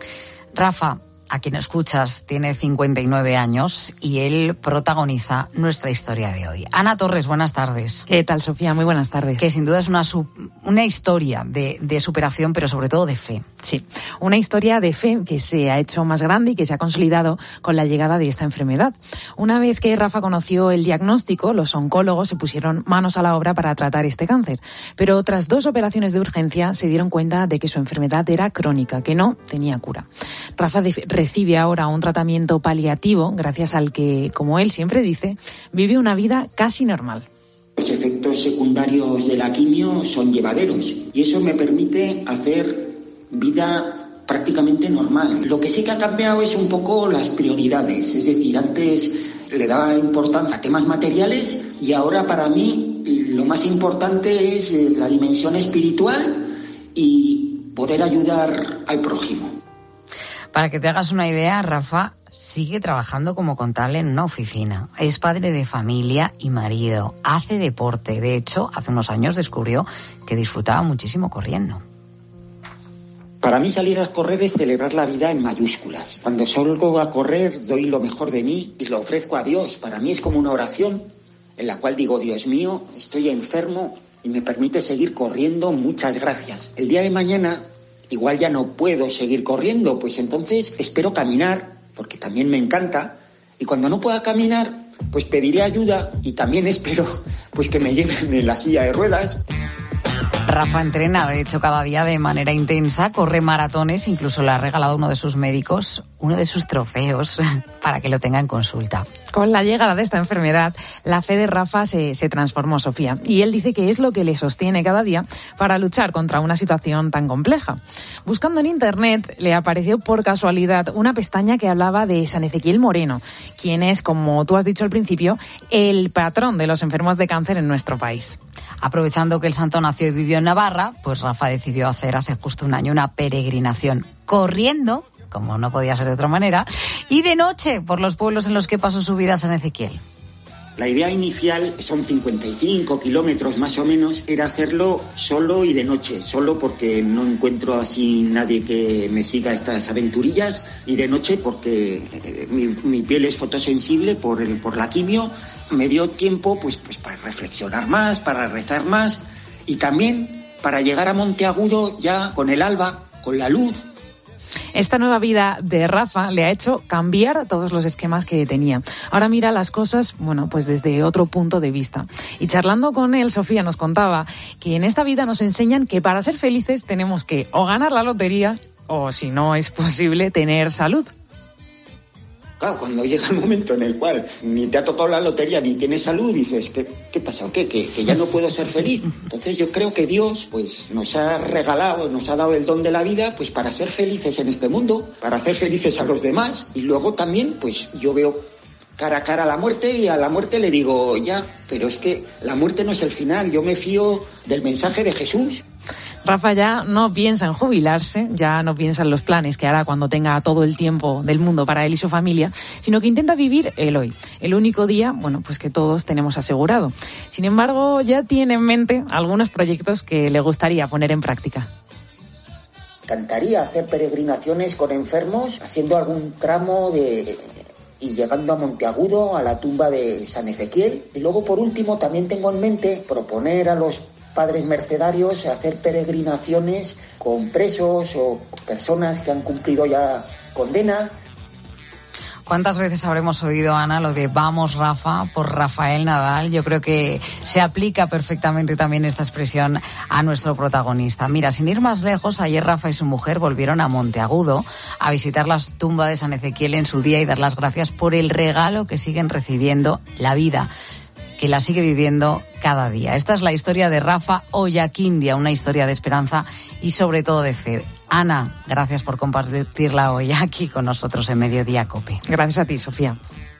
Rafa, a quien escuchas, tiene 59 años y él protagoniza nuestra historia de hoy. Ana Torres, buenas tardes. ¿Qué tal, Sofía? Muy buenas tardes. Que sin duda es una historia de superación, pero sobre todo de fe. Sí, una historia de fe que se ha hecho más grande y que se ha consolidado con la llegada de esta enfermedad. Una vez que Rafa conoció el diagnóstico, los oncólogos se pusieron manos a la obra para tratar este cáncer. Pero tras 2 operaciones de urgencia se dieron cuenta de que su enfermedad era crónica, que no tenía cura. Rafa recibe ahora un tratamiento paliativo gracias al que, como él siempre dice, vive una vida casi normal. Los efectos secundarios de la quimio son llevaderos y eso me permite hacer vida prácticamente normal. Lo que sí que ha cambiado es un poco las prioridades, es decir, antes le daba importancia a temas materiales y ahora para mí lo más importante es la dimensión espiritual y poder ayudar al prójimo. Para que te hagas una idea, Rafa sigue trabajando como contable en una oficina. Es padre de familia y marido. Hace deporte. De hecho, hace unos años descubrió que disfrutaba muchísimo corriendo. Para mí salir a correr es celebrar la vida en mayúsculas. Cuando salgo a correr doy lo mejor de mí y lo ofrezco a Dios. Para mí es como una oración en la cual digo, Dios mío, estoy enfermo y me permite seguir corriendo, muchas gracias. El día de mañana igual ya no puedo seguir corriendo, pues entonces espero caminar, porque también me encanta, y cuando no pueda caminar, pues pediré ayuda y también espero pues que me lleven en la silla de ruedas. Rafa entrena, de hecho, cada día de manera intensa, corre maratones, incluso le ha regalado a uno de sus médicos uno de sus trofeos para que lo tenga en consulta. Con la llegada de esta enfermedad, la fe de Rafa se transformó, Sofía, y él dice que es lo que le sostiene cada día para luchar contra una situación tan compleja. Buscando en internet, le apareció por casualidad una pestaña que hablaba de San Ezequiel Moreno, quien es, como tú has dicho al principio, el patrón de los enfermos de cáncer en nuestro país. Aprovechando que el santo nació y vivió en Navarra, pues Rafa decidió hacer hace justo un año una peregrinación corriendo, como no podía ser de otra manera, y de noche por los pueblos en los que pasó su vida San Ezequiel. La idea inicial, son 55 kilómetros más o menos, era hacerlo solo y de noche, solo porque no encuentro así nadie que me siga estas aventurillas, y de noche porque mi piel es fotosensible por la quimio. Me dio tiempo pues para reflexionar más, para rezar más y también para llegar a Monteagudo ya con el alba, con la luz. Esta nueva vida de Rafa le ha hecho cambiar todos los esquemas que tenía. Ahora mira las cosas, pues desde otro punto de vista. Y charlando con él, Sofía nos contaba que en esta vida nos enseñan que para ser felices tenemos que o ganar la lotería o, si no es posible, tener salud. Claro, cuando llega el momento en el cual ni te ha tocado la lotería ni tienes salud, dices, ¿qué pasa? ¿Qué? ¿Que ya no puedo ser feliz? Entonces yo creo que Dios pues nos ha regalado, nos ha dado el don de la vida pues para ser felices en este mundo, para hacer felices a los demás. Y luego también pues yo veo cara a cara a la muerte y a la muerte le digo, ya, pero es que la muerte no es el final, yo me fío del mensaje de Jesús. Rafa ya no piensa en jubilarse, ya no piensa en los planes que hará cuando tenga todo el tiempo del mundo para él y su familia, sino que intenta vivir el hoy, el único día, pues que todos tenemos asegurado. Sin embargo, ya tiene en mente algunos proyectos que le gustaría poner en práctica. Encantaría hacer peregrinaciones con enfermos, haciendo algún tramo y llegando a Monteagudo, a la tumba de San Ezequiel. Y luego, por último, también tengo en mente proponer a los padres mercedarios hacer peregrinaciones con presos o personas que han cumplido ya condena. ¿Cuántas veces habremos oído, Ana, lo de vamos Rafa por Rafael Nadal? Yo creo que se aplica perfectamente también esta expresión a nuestro protagonista. Mira, sin ir más lejos, ayer Rafa y su mujer volvieron a Monteagudo a visitar la tumba de San Ezequiel en su día y dar las gracias por el regalo que siguen recibiendo, la vida, que la sigue viviendo cada día. Esta es la historia de Rafa Ollaquindia, una historia de esperanza y sobre todo de fe. Ana, gracias por compartirla hoy aquí con nosotros en Mediodía COPE. Gracias a ti, Sofía.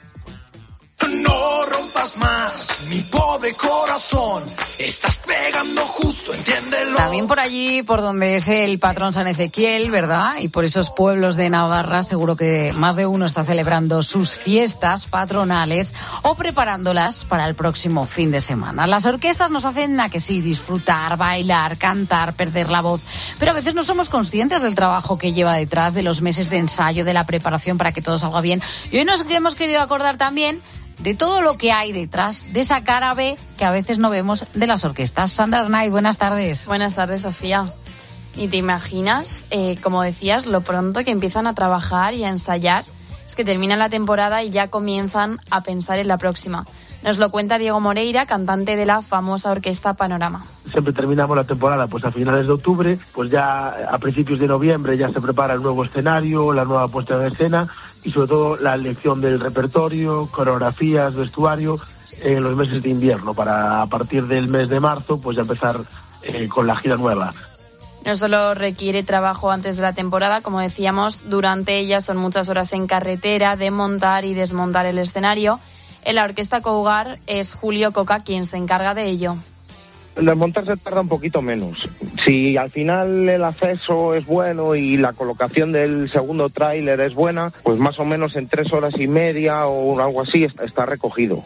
No rompas más, mi pobre corazón. Estás pegando justo, entiéndelo. También por allí, por donde es el patrón San Ezequiel, ¿verdad? Y por esos pueblos de Navarra, seguro que más de uno está celebrando sus fiestas patronales o preparándolas para el próximo fin de semana. Las orquestas nos hacen a que sí, disfrutar, bailar, cantar, perder la voz. Pero a veces no somos conscientes del trabajo que lleva detrás, de los meses de ensayo, de la preparación para que todo salga bien. Y hoy nos hemos querido acordar también de todo lo que hay detrás, de esa cara B que a veces no vemos de las orquestas. Sandra Arnaiz, buenas tardes. Buenas tardes, Sofía. Y te imaginas, como decías, lo pronto que empiezan a trabajar y a ensayar. Es que termina la temporada y ya comienzan a pensar en la próxima. Nos lo cuenta Diego Moreira, cantante de la famosa orquesta Panorama. Siempre terminamos la temporada pues a finales de octubre, pues ya a principios de noviembre ya se prepara el nuevo escenario, la nueva puesta en escena y sobre todo la elección del repertorio, coreografías, vestuario en los meses de invierno para a partir del mes de marzo pues ya empezar con la gira nueva. No solo requiere trabajo antes de la temporada, como decíamos, durante ella son muchas horas en carretera de montar y desmontar el escenario. En la Orquesta Cougar es Julio Coca quien se encarga de ello. Desmontar se tarda un poquito menos. Si al final el acceso es bueno y la colocación del segundo tráiler es buena, pues más o menos en 3 horas y media o algo así está recogido.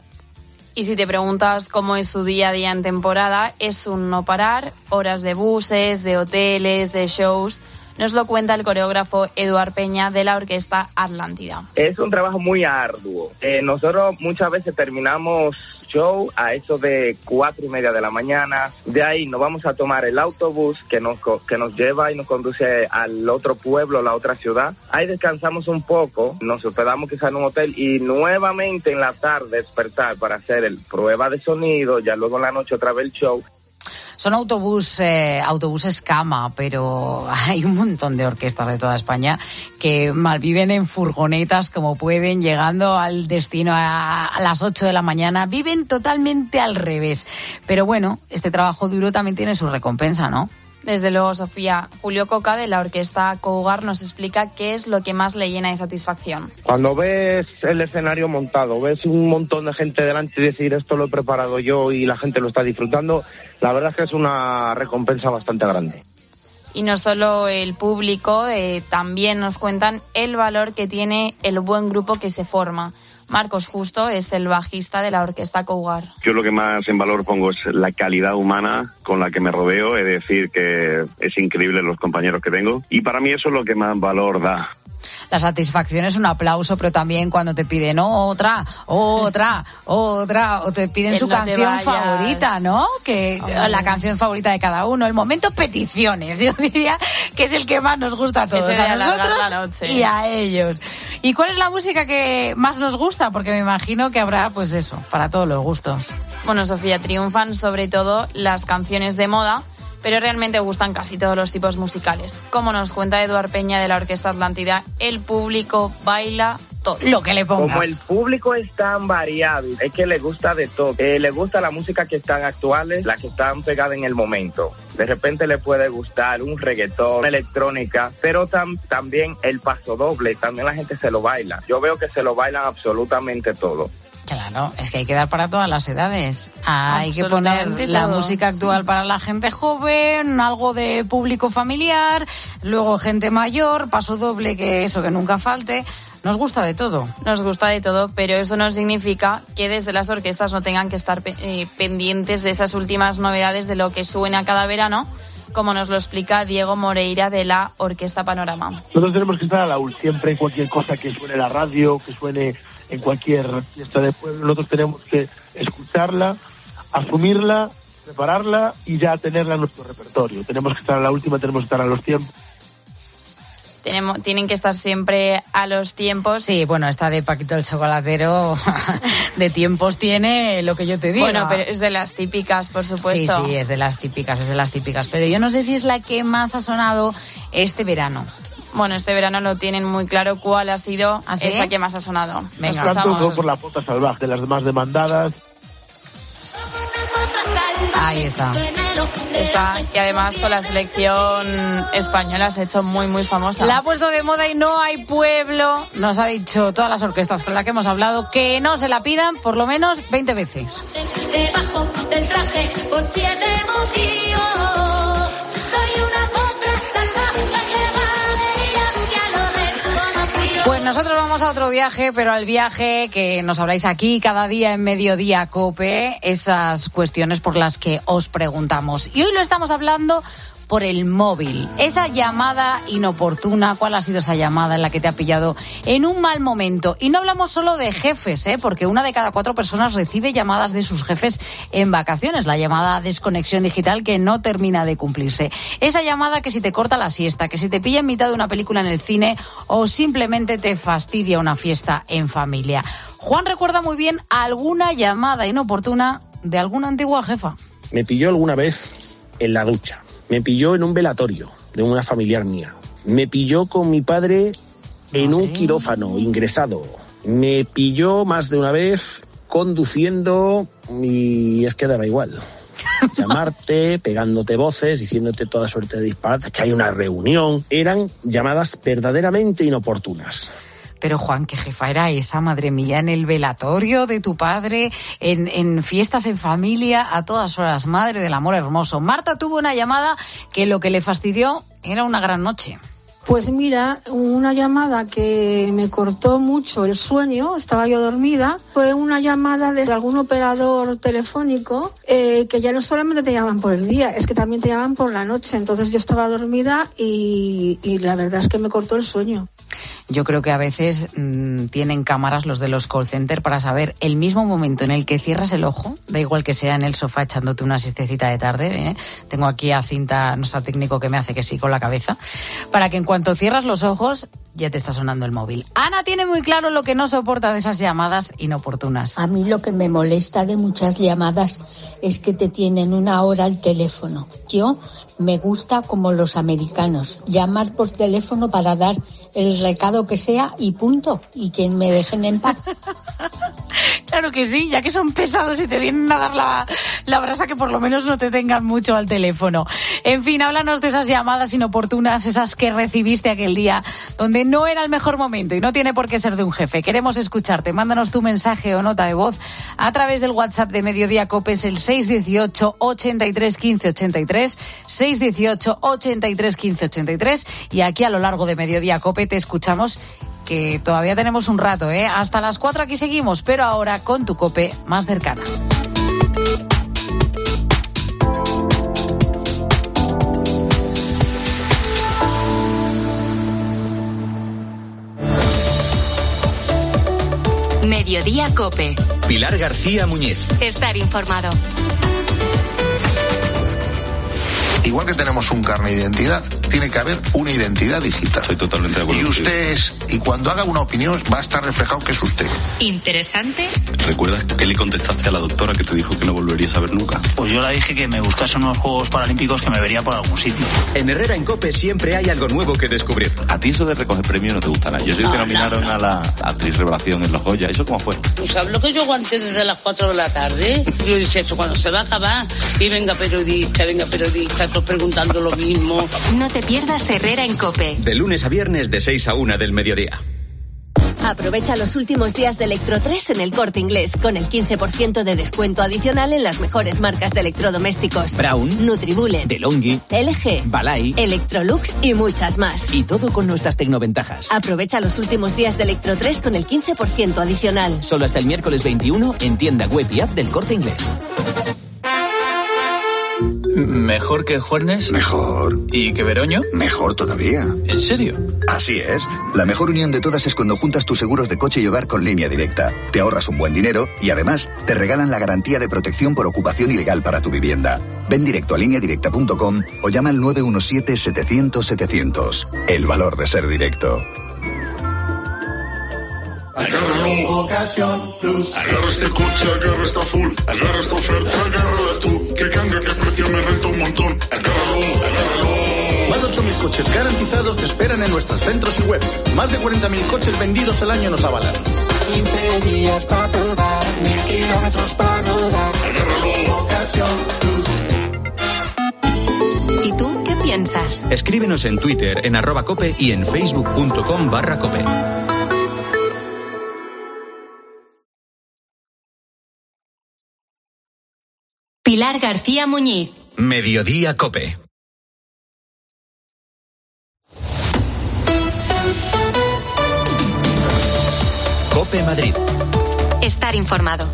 Y si te preguntas cómo es su día a día en temporada, es un no parar, horas de buses, de hoteles, de shows. Nos lo cuenta el coreógrafo Eduard Peña de la Orquesta Atlántida. Es un trabajo muy arduo. Nosotros muchas veces terminamos show a eso de 4:30 de la mañana. De ahí nos vamos a tomar el autobús que nos lleva y nos conduce al otro pueblo, la otra ciudad. Ahí descansamos un poco, nos hospedamos quizá en un hotel y nuevamente en la tarde despertar para hacer el prueba de sonido, ya luego en la noche otra vez el show. Son autobuses cama, pero hay un montón de orquestas de toda España que malviven en furgonetas como pueden, llegando al destino a las 8 de la mañana. Viven totalmente al revés. Pero bueno, este trabajo duro también tiene su recompensa, ¿no? Desde luego, Sofía. Julio Coca de la Orquesta Cougar nos explica qué es lo que más le llena de satisfacción. Cuando ves el escenario montado, ves un montón de gente delante y decir esto lo he preparado yo y la gente lo está disfrutando, la verdad es que es una recompensa bastante grande. Y no solo el público, también nos cuentan el valor que tiene el buen grupo que se forma. Marcos Justo es el bajista de la Orquesta Cougar. Yo lo que más en valor pongo es la calidad humana con la que me rodeo, es decir, que es increíble los compañeros que tengo y para mí eso es lo que más valor da. La satisfacción es un aplauso, pero también cuando te piden otra, o te piden su canción favorita, ¿no? Que la canción favorita de cada uno, el momento peticiones, yo diría que es el que más nos gusta a todos, a nosotros y a ellos. ¿Y cuál es la música que más nos gusta? Porque me imagino que habrá, pues eso, para todos los gustos. Bueno, Sofía, triunfan sobre todo las canciones de moda, pero realmente gustan casi todos los tipos musicales. Como nos cuenta Eduard Peña de la Orquesta Atlántida, el público baila todo lo que le pongas. Como el público es tan variado, es que le gusta de todo. Le gusta la música que están actuales, la que están pegadas en el momento. De repente le puede gustar un reggaetón, electrónica, pero también el paso doble, también la gente se lo baila. Yo veo que se lo bailan absolutamente todo. Claro, es que hay que dar para todas las edades. Hay que poner la música actual para la gente joven, algo de público familiar, luego gente mayor, paso doble, que eso que nunca falte. Nos gusta de todo. Nos gusta de todo, pero eso no significa que desde las orquestas no tengan que estar pendientes de esas últimas novedades de lo que suena cada verano, como nos lo explica Diego Moreira de la Orquesta Panorama. Nosotros tenemos que estar a la UL siempre en cualquier cosa que suene en la radio, que suene en cualquier fiesta de pueblo. Nosotros tenemos que escucharla, asumirla, prepararla y ya tenerla en nuestro repertorio. Tenemos que estar a la última, tenemos que estar a los tiempos. tienen que estar siempre a los tiempos. Sí, bueno, esta de Paquito el Chocolatero de tiempos tiene lo que yo te digo. Bueno, pero es de las típicas, por supuesto. Sí, es de las típicas. Pero yo no sé si es la que más ha sonado este verano. Bueno, este verano lo tienen muy claro cuál ha sido esa que más ha sonado. Venga, tanto por la pota salvaje, de las más demandadas. Ahí está. Esta, y además con la selección española se ha hecho muy, muy famosa. La ha puesto de moda y no hay pueblo. Nos ha dicho todas las orquestas con las que hemos hablado que no se la pidan por lo menos 20 veces. Debajo del traje, por 7 motivos. Soy una potra salvaje que va de viaje a lo desconocido. Pues nosotros vamos a otro viaje, pero al viaje que nos habláis aquí cada día en Mediodía COPE, esas cuestiones por las que os preguntamos. Y hoy lo estamos hablando por el móvil. Esa llamada inoportuna, ¿cuál ha sido esa llamada en la que te ha pillado en un mal momento? Y no hablamos solo de jefes, porque 1 de cada 4 personas recibe llamadas de sus jefes en vacaciones. La llamada desconexión digital que no termina de cumplirse. Esa llamada que si te corta la siesta, que si te pilla en mitad de una película en el cine o simplemente te fastidia una fiesta en familia. Juan recuerda muy bien alguna llamada inoportuna de alguna antigua jefa. Me pilló alguna vez en la ducha. Me pilló en un velatorio de una familiar mía. Me pilló con mi padre en un quirófano ingresado. Me pilló más de una vez conduciendo y es que daba igual. Llamarte, pegándote voces, diciéndote toda suerte de disparates, que hay una reunión. Eran llamadas verdaderamente inoportunas. Pero Juan, ¿qué jefa era esa, madre mía? En el velatorio de tu padre, en fiestas en familia, a todas horas, madre del amor hermoso. Marta tuvo una llamada que lo que le fastidió era una gran noche. Pues mira, una llamada que me cortó mucho el sueño, estaba yo dormida, fue una llamada de algún operador telefónico que ya no solamente te llaman por el día, es que también te llaman por la noche. Entonces yo estaba dormida y la verdad es que me cortó el sueño. Yo creo que a veces tienen cámaras los de los call center para saber el mismo momento en el que cierras el ojo, da igual que sea en el sofá echándote una siestecita de tarde, tengo aquí a Cinta, nuestro técnico, que me hace que sí con la cabeza, para que en cuanto cierras los ojos ya te está sonando el móvil. Ana tiene muy claro lo que no soporta de esas llamadas inoportunas. A mí lo que me molesta de muchas llamadas es que te tienen 1 hora al teléfono. Yo me gusta como los americanos, llamar por teléfono para dar el recado que sea y punto, y que me dejen en paz. Claro que sí, ya que son pesados y te vienen a dar la brasa, que por lo menos no te tengan mucho al teléfono. En fin, háblanos de esas llamadas inoportunas, esas que recibiste aquel día, donde no era el mejor momento y no tiene por qué ser de un jefe. Queremos escucharte, mándanos tu mensaje o nota de voz a través del WhatsApp de Mediodía COPE, es el 618 83 15 83, 618 83 15 83, y aquí a lo largo de Mediodía COPE te escuchamos, que todavía tenemos un rato, hasta las 4 aquí seguimos, pero ahora con tu COPE más cercana. Mediodía COPE. Pilar García Muñiz. Estar informado. Igual que tenemos un carnet de identidad, tiene que haber una identidad digital. Estoy totalmente de acuerdo. Y usted es, y cuando haga una opinión va a estar reflejado que es usted. ¿Interesante? ¿Recuerdas que le contestaste a la doctora que te dijo que no volverías a ver nunca? Pues yo le dije que me buscase unos Juegos Paralímpicos que me vería por algún sitio. En Herrera en COPE siempre hay algo nuevo que descubrir. A ti eso de recoger premios no te gusta nada. Yo sé que nominaron a la actriz revelación en Los Goya. ¿Eso cómo fue? Pues sabes lo que yo aguanté desde las 4 de la tarde. Yo decía, esto cuando se va a acabar. Y venga periodista, todos preguntando lo mismo. No te pierdas Herrera en COPE. De lunes a viernes de 6 a 1 del mediodía. Aprovecha los últimos días de Electro 3 en El Corte Inglés, con el 15% de descuento adicional en las mejores marcas de electrodomésticos. Braun, Nutribullet, DeLonghi, LG, Balay, Electrolux y muchas más. Y todo con nuestras tecnoventajas. Aprovecha los últimos días de Electro 3 con el 15% adicional. Solo hasta el miércoles 21 en tienda web y app del Corte Inglés. ¿Mejor que Juernes? Mejor. ¿Y que Veroño? Mejor todavía. ¿En serio? Así es. La mejor unión de todas es cuando juntas tus seguros de coche y hogar con Línea Directa. Te ahorras un buen dinero y además te regalan la garantía de protección por ocupación ilegal para tu vivienda. Ven directo a lineadirecta.com o llama al 917-700-700. El valor de ser directo. Agárralo, Ocasión Plus. Agarra este coche, agarra esta full. Agarra esta oferta, agárrala tú. Que canga, que precio me renta un montón. Agárralo. Más de 8.000 coches garantizados te esperan en nuestros centros y web. Más de 40.000 coches vendidos al año nos avalan. 15 días para probar, 1.000 kilómetros para rodar. Agárralo, Ocasión Plus. ¿Y tú qué piensas? Escríbenos en Twitter en @cope y en facebook.com/cope. Pilar García Muñiz. Mediodía Cope. Cope Madrid. Estar informado.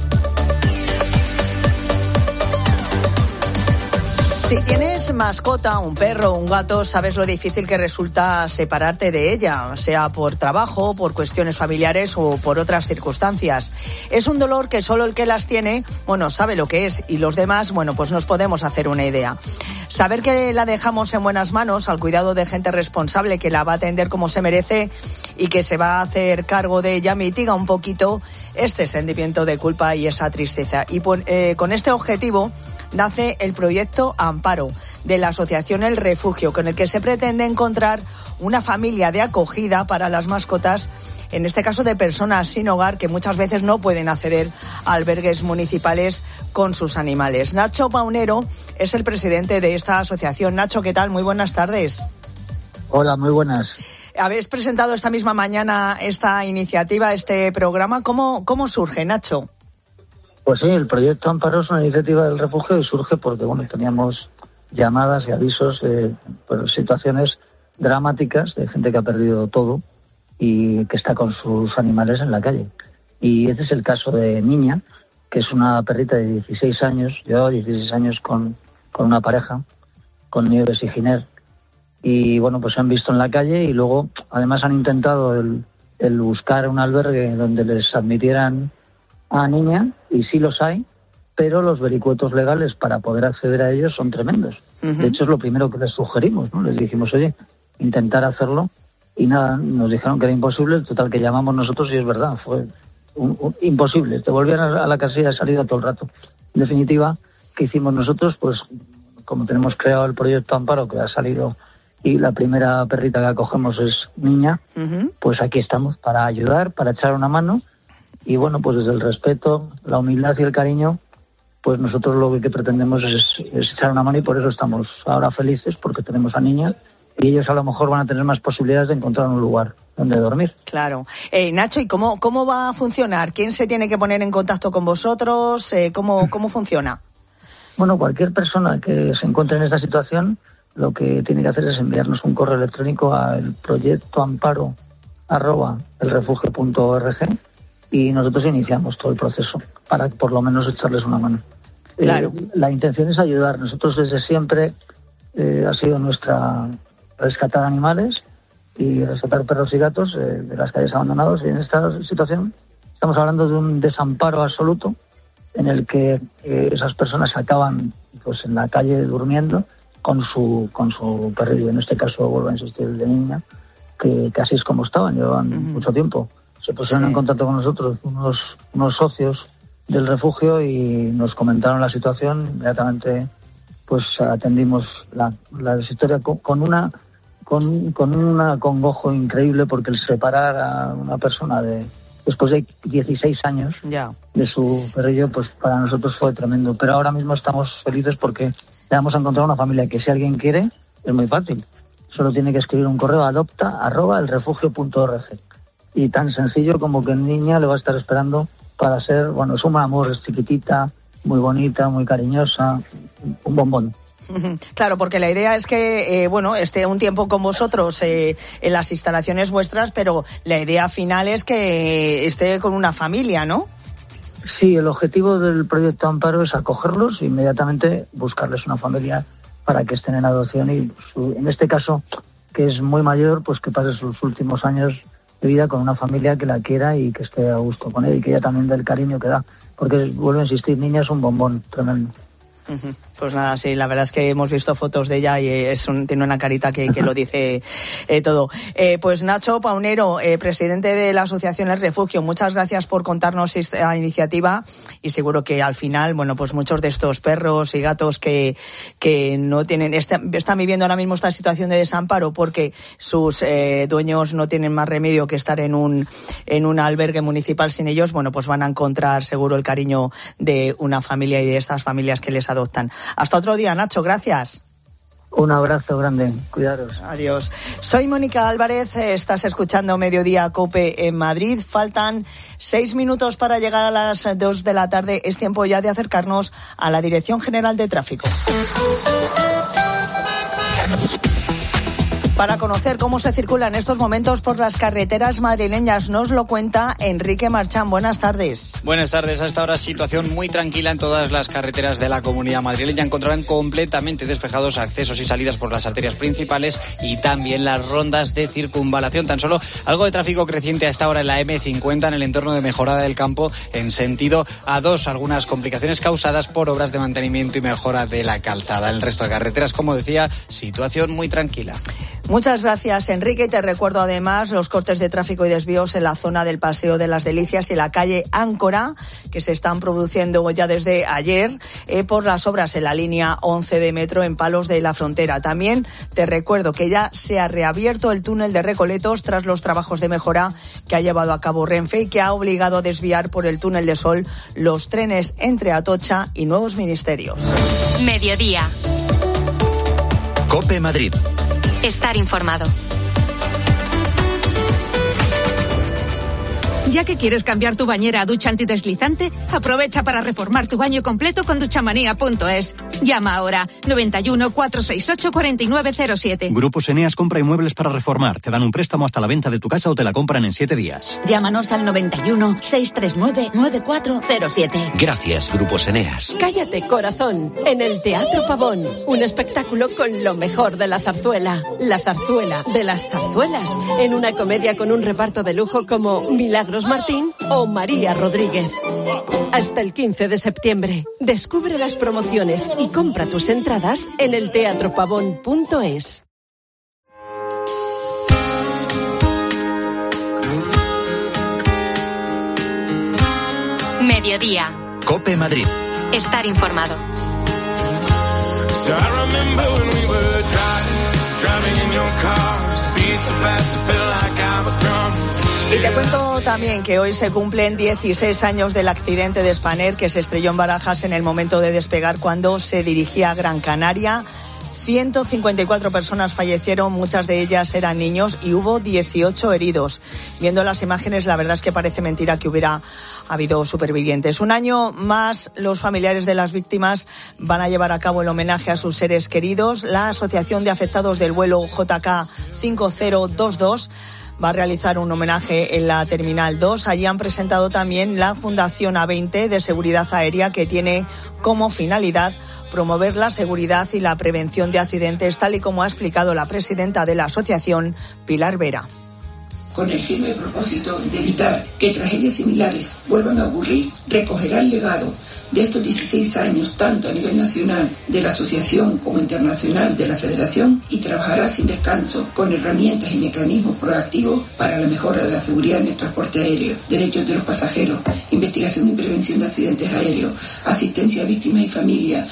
Si tienes mascota, un perro o un gato, sabes lo difícil que resulta separarte de ella, sea por trabajo, por cuestiones familiares o por otras circunstancias. Es un dolor que solo el que las tiene, sabe lo que es, y los demás, pues nos podemos hacer una idea. Saber que la dejamos en buenas manos, al cuidado de gente responsable que la va a atender como se merece y que se va a hacer cargo de ella, mitiga un poquito este sentimiento de culpa y esa tristeza. Y con este objetivo nace el proyecto Amparo de la asociación El Refugio, con el que se pretende encontrar una familia de acogida para las mascotas, en este caso de personas sin hogar que muchas veces no pueden acceder a albergues municipales con sus animales. Nacho Paunero es el presidente de esta asociación. Nacho, ¿qué tal? Muy buenas tardes. Hola, muy buenas. Habéis presentado esta misma mañana esta iniciativa, este programa. ¿Cómo surge, Nacho? Pues sí, el proyecto Amparo es una iniciativa del refugio y surge porque, teníamos llamadas y avisos de situaciones dramáticas de gente que ha perdido todo y que está con sus animales en la calle. Y este es el caso de Niña, que es una perrita de 16 años, llevaba 16 años con una pareja, con Nieves y Giner. Y se han visto en la calle y luego además han intentado el buscar un albergue donde les admitieran a Niña, y sí los hay, pero los vericuetos legales para poder acceder a ellos son tremendos. Uh-huh. De hecho, es lo primero que les sugerimos, ¿no? Les dijimos, oye, intentar hacerlo, y nada, nos dijeron que era imposible. Total, que llamamos nosotros y es verdad, fue imposible. Te volvían a la casilla de salida todo el rato. En definitiva, ¿qué hicimos nosotros? Pues como tenemos creado el proyecto Amparo, que ha salido, y la primera perrita que acogemos es Niña, uh-huh, pues aquí estamos para ayudar, para echar una mano. Y desde el respeto, la humildad y el cariño, pues nosotros lo que pretendemos es echar una mano, y por eso estamos ahora felices, porque tenemos a Niña y ellos a lo mejor van a tener más posibilidades de encontrar un lugar donde dormir. Claro. Nacho, ¿y cómo va a funcionar? ¿Quién se tiene que poner en contacto con vosotros? ¿Cómo funciona? Cualquier persona que se encuentre en esta situación, lo que tiene que hacer es enviarnos un correo electrónico al proyecto amparo@elrefugio.org. Y nosotros iniciamos todo el proceso para por lo menos echarles una mano. Claro. La intención es ayudar. Nosotros desde siempre ha sido nuestra rescatar animales y rescatar perros y gatos de las calles abandonados. Y en esta situación estamos hablando de un desamparo absoluto en el que esas personas acaban en la calle durmiendo con su perrillo. En este caso, vuelvo a insistir, el de Niña, que así es como estaban, llevaban mucho tiempo. Se pusieron en contacto con nosotros unos socios del refugio y nos comentaron la situación. Inmediatamente atendimos la historia con un acongojo increíble, porque el separar a una persona después de 16 años de su perrillo, para nosotros fue tremendo. Pero ahora mismo estamos felices porque ya hemos encontrado una familia que, si alguien quiere, es muy fácil. Solo tiene que escribir un correo a adopta@elrefugio.org. Y tan sencillo como que Niña le va a estar esperando para ser, es un amor, es chiquitita, muy bonita, muy cariñosa, un bombón. Claro, porque la idea es que, esté un tiempo con vosotros en las instalaciones vuestras, pero la idea final es que esté con una familia, ¿no? Sí, el objetivo del proyecto Amparo es acogerlos e inmediatamente buscarles una familia para que estén en adopción y, en este caso, que es muy mayor, pues que pase sus últimos años de vida con una familia que la quiera y que esté a gusto con él y que ella también dé el cariño que da. Porque, vuelvo a insistir, niña es un bombón tremendo. Pues nada, sí, la verdad es que hemos visto fotos de ella y tiene una carita que lo dice todo. Pues Nacho Paunero, presidente de la Asociación El Refugio, muchas gracias por contarnos esta iniciativa y seguro que al final, bueno, pues muchos de estos perros y gatos que no tienen, están viviendo ahora mismo esta situación de desamparo porque sus dueños no tienen más remedio que estar en un albergue municipal sin ellos, bueno, pues van a encontrar seguro el cariño de una familia y de estas familias que les adoptan. Hasta otro día, Nacho, gracias. Un abrazo grande, cuidaros. Adiós. Soy Mónica Álvarez, estás escuchando Mediodía COPE en Madrid. Faltan 6 minutos para llegar a las 2 de la tarde. Es tiempo ya de acercarnos a la Dirección General de Tráfico. Para conocer cómo se circula en estos momentos por las carreteras madrileñas, nos lo cuenta Enrique Marchán. Buenas tardes. Buenas tardes. A esta hora situación muy tranquila en todas las carreteras de la Comunidad madrileña. Encontrarán completamente despejados accesos y salidas por las arterias principales y también las rondas de circunvalación. Tan solo algo de tráfico creciente a esta hora en la M50 en el entorno de Mejorada del Campo en sentido A2. Algunas complicaciones causadas por obras de mantenimiento y mejora de la calzada. En el resto de carreteras, como decía, situación muy tranquila. Muchas gracias, Enrique. Y te recuerdo además los cortes de tráfico y desvíos en la zona del Paseo de las Delicias y la calle Áncora, que se están produciendo ya desde ayer por las obras en la línea 11 de metro en Palos de la Frontera. También te recuerdo que ya se ha reabierto el túnel de Recoletos tras los trabajos de mejora que ha llevado a cabo Renfe y que ha obligado a desviar por el túnel de Sol los trenes entre Atocha y Nuevos Ministerios. Mediodía. COPE Madrid. Estar informado. Ya que quieres cambiar tu bañera a ducha antideslizante, aprovecha para reformar tu baño completo con duchamanía.es. Llama ahora 91 468 4907. Grupos Eneas compra inmuebles para reformar. Te dan un préstamo hasta la venta de tu casa o te la compran en 7 días. Llámanos al 91 639 9407. Gracias, Grupos Eneas. Cállate, corazón. En el Teatro Pavón, un espectáculo con lo mejor de la zarzuela. La zarzuela de las zarzuelas. En una comedia con un reparto de lujo como Milagros Martín o María Rodríguez. Hasta el 15 de septiembre. Descubre las promociones y compra tus entradas en elteatropavón.es. Mediodía. COPE Madrid. Estar informado. Y te cuento también que hoy se cumplen 16 años del accidente de Spanair que se estrelló en Barajas en el momento de despegar cuando se dirigía a Gran Canaria. 154 personas fallecieron, muchas de ellas eran niños y hubo 18 heridos. Viendo las imágenes, la verdad es que parece mentira que hubiera habido supervivientes. Un año más, los familiares de las víctimas van a llevar a cabo el homenaje a sus seres queridos. La Asociación de Afectados del vuelo JK 5022 va a realizar un homenaje en la Terminal 2. Allí han presentado también la Fundación A20 de Seguridad Aérea, que tiene como finalidad promover la seguridad y la prevención de accidentes, tal y como ha explicado la presidenta de la asociación, Pilar Vera. Con el firme propósito de evitar que tragedias similares vuelvan a ocurrir, recogerá el legado de estos 16 años, tanto a nivel nacional de la asociación como internacional de la federación, y trabajará sin descanso con herramientas y mecanismos proactivos para la mejora de la seguridad en el transporte aéreo, derechos de los pasajeros, investigación y prevención de accidentes aéreos, asistencia a víctimas y familias.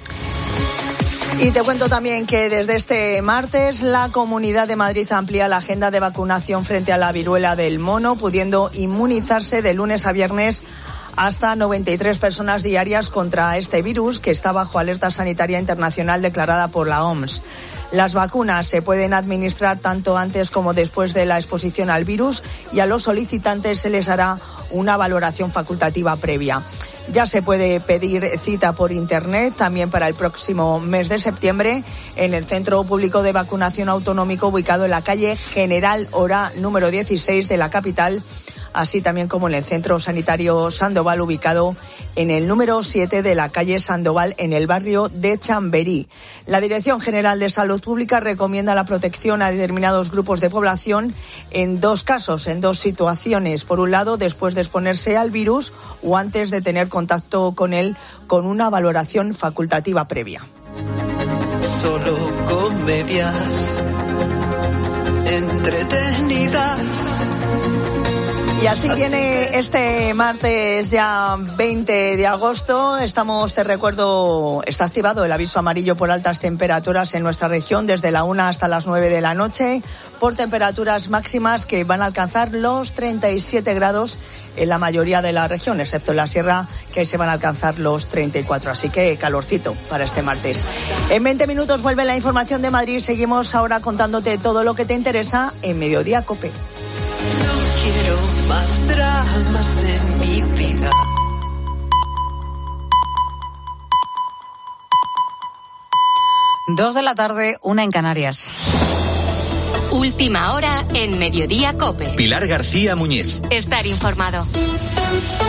Y te cuento también que desde este martes la Comunidad de Madrid amplía la agenda de vacunación frente a la viruela del mono, pudiendo inmunizarse de lunes a viernes hasta 93 personas diarias contra este virus, que está bajo alerta sanitaria internacional declarada por la OMS. Las vacunas se pueden administrar tanto antes como después de la exposición al virus y a los solicitantes se les hará una valoración facultativa previa. Ya se puede pedir cita por internet también para el próximo mes de septiembre en el Centro Público de Vacunación Autonómico ubicado en la calle General Orá número 16 de la capital, así también como en el Centro Sanitario Sandoval, ubicado en el número 7 de la calle Sandoval, en el barrio de Chamberí. La Dirección General de Salud Pública recomienda la protección a determinados grupos de población en 2 casos, en 2 situaciones. Por un lado, después de exponerse al virus o antes de tener contacto con él, con una valoración facultativa previa. Solo comedias entretenidas. Y así viene este martes ya 20 de agosto. Te recuerdo, está activado el aviso amarillo por altas temperaturas en nuestra región desde la 1 hasta las 9 de la noche, por temperaturas máximas que van a alcanzar los 37 grados en la mayoría de la región, excepto en la sierra, que se van a alcanzar los 34. Así que calorcito para este martes. En 20 minutos vuelve la información de Madrid. Seguimos ahora contándote todo lo que te interesa en Mediodía COPE. Quiero más dramas en mi vida. Dos de la tarde, 1 en Canarias. Última hora en Mediodía COPE. Pilar García Muñiz. Estar informado.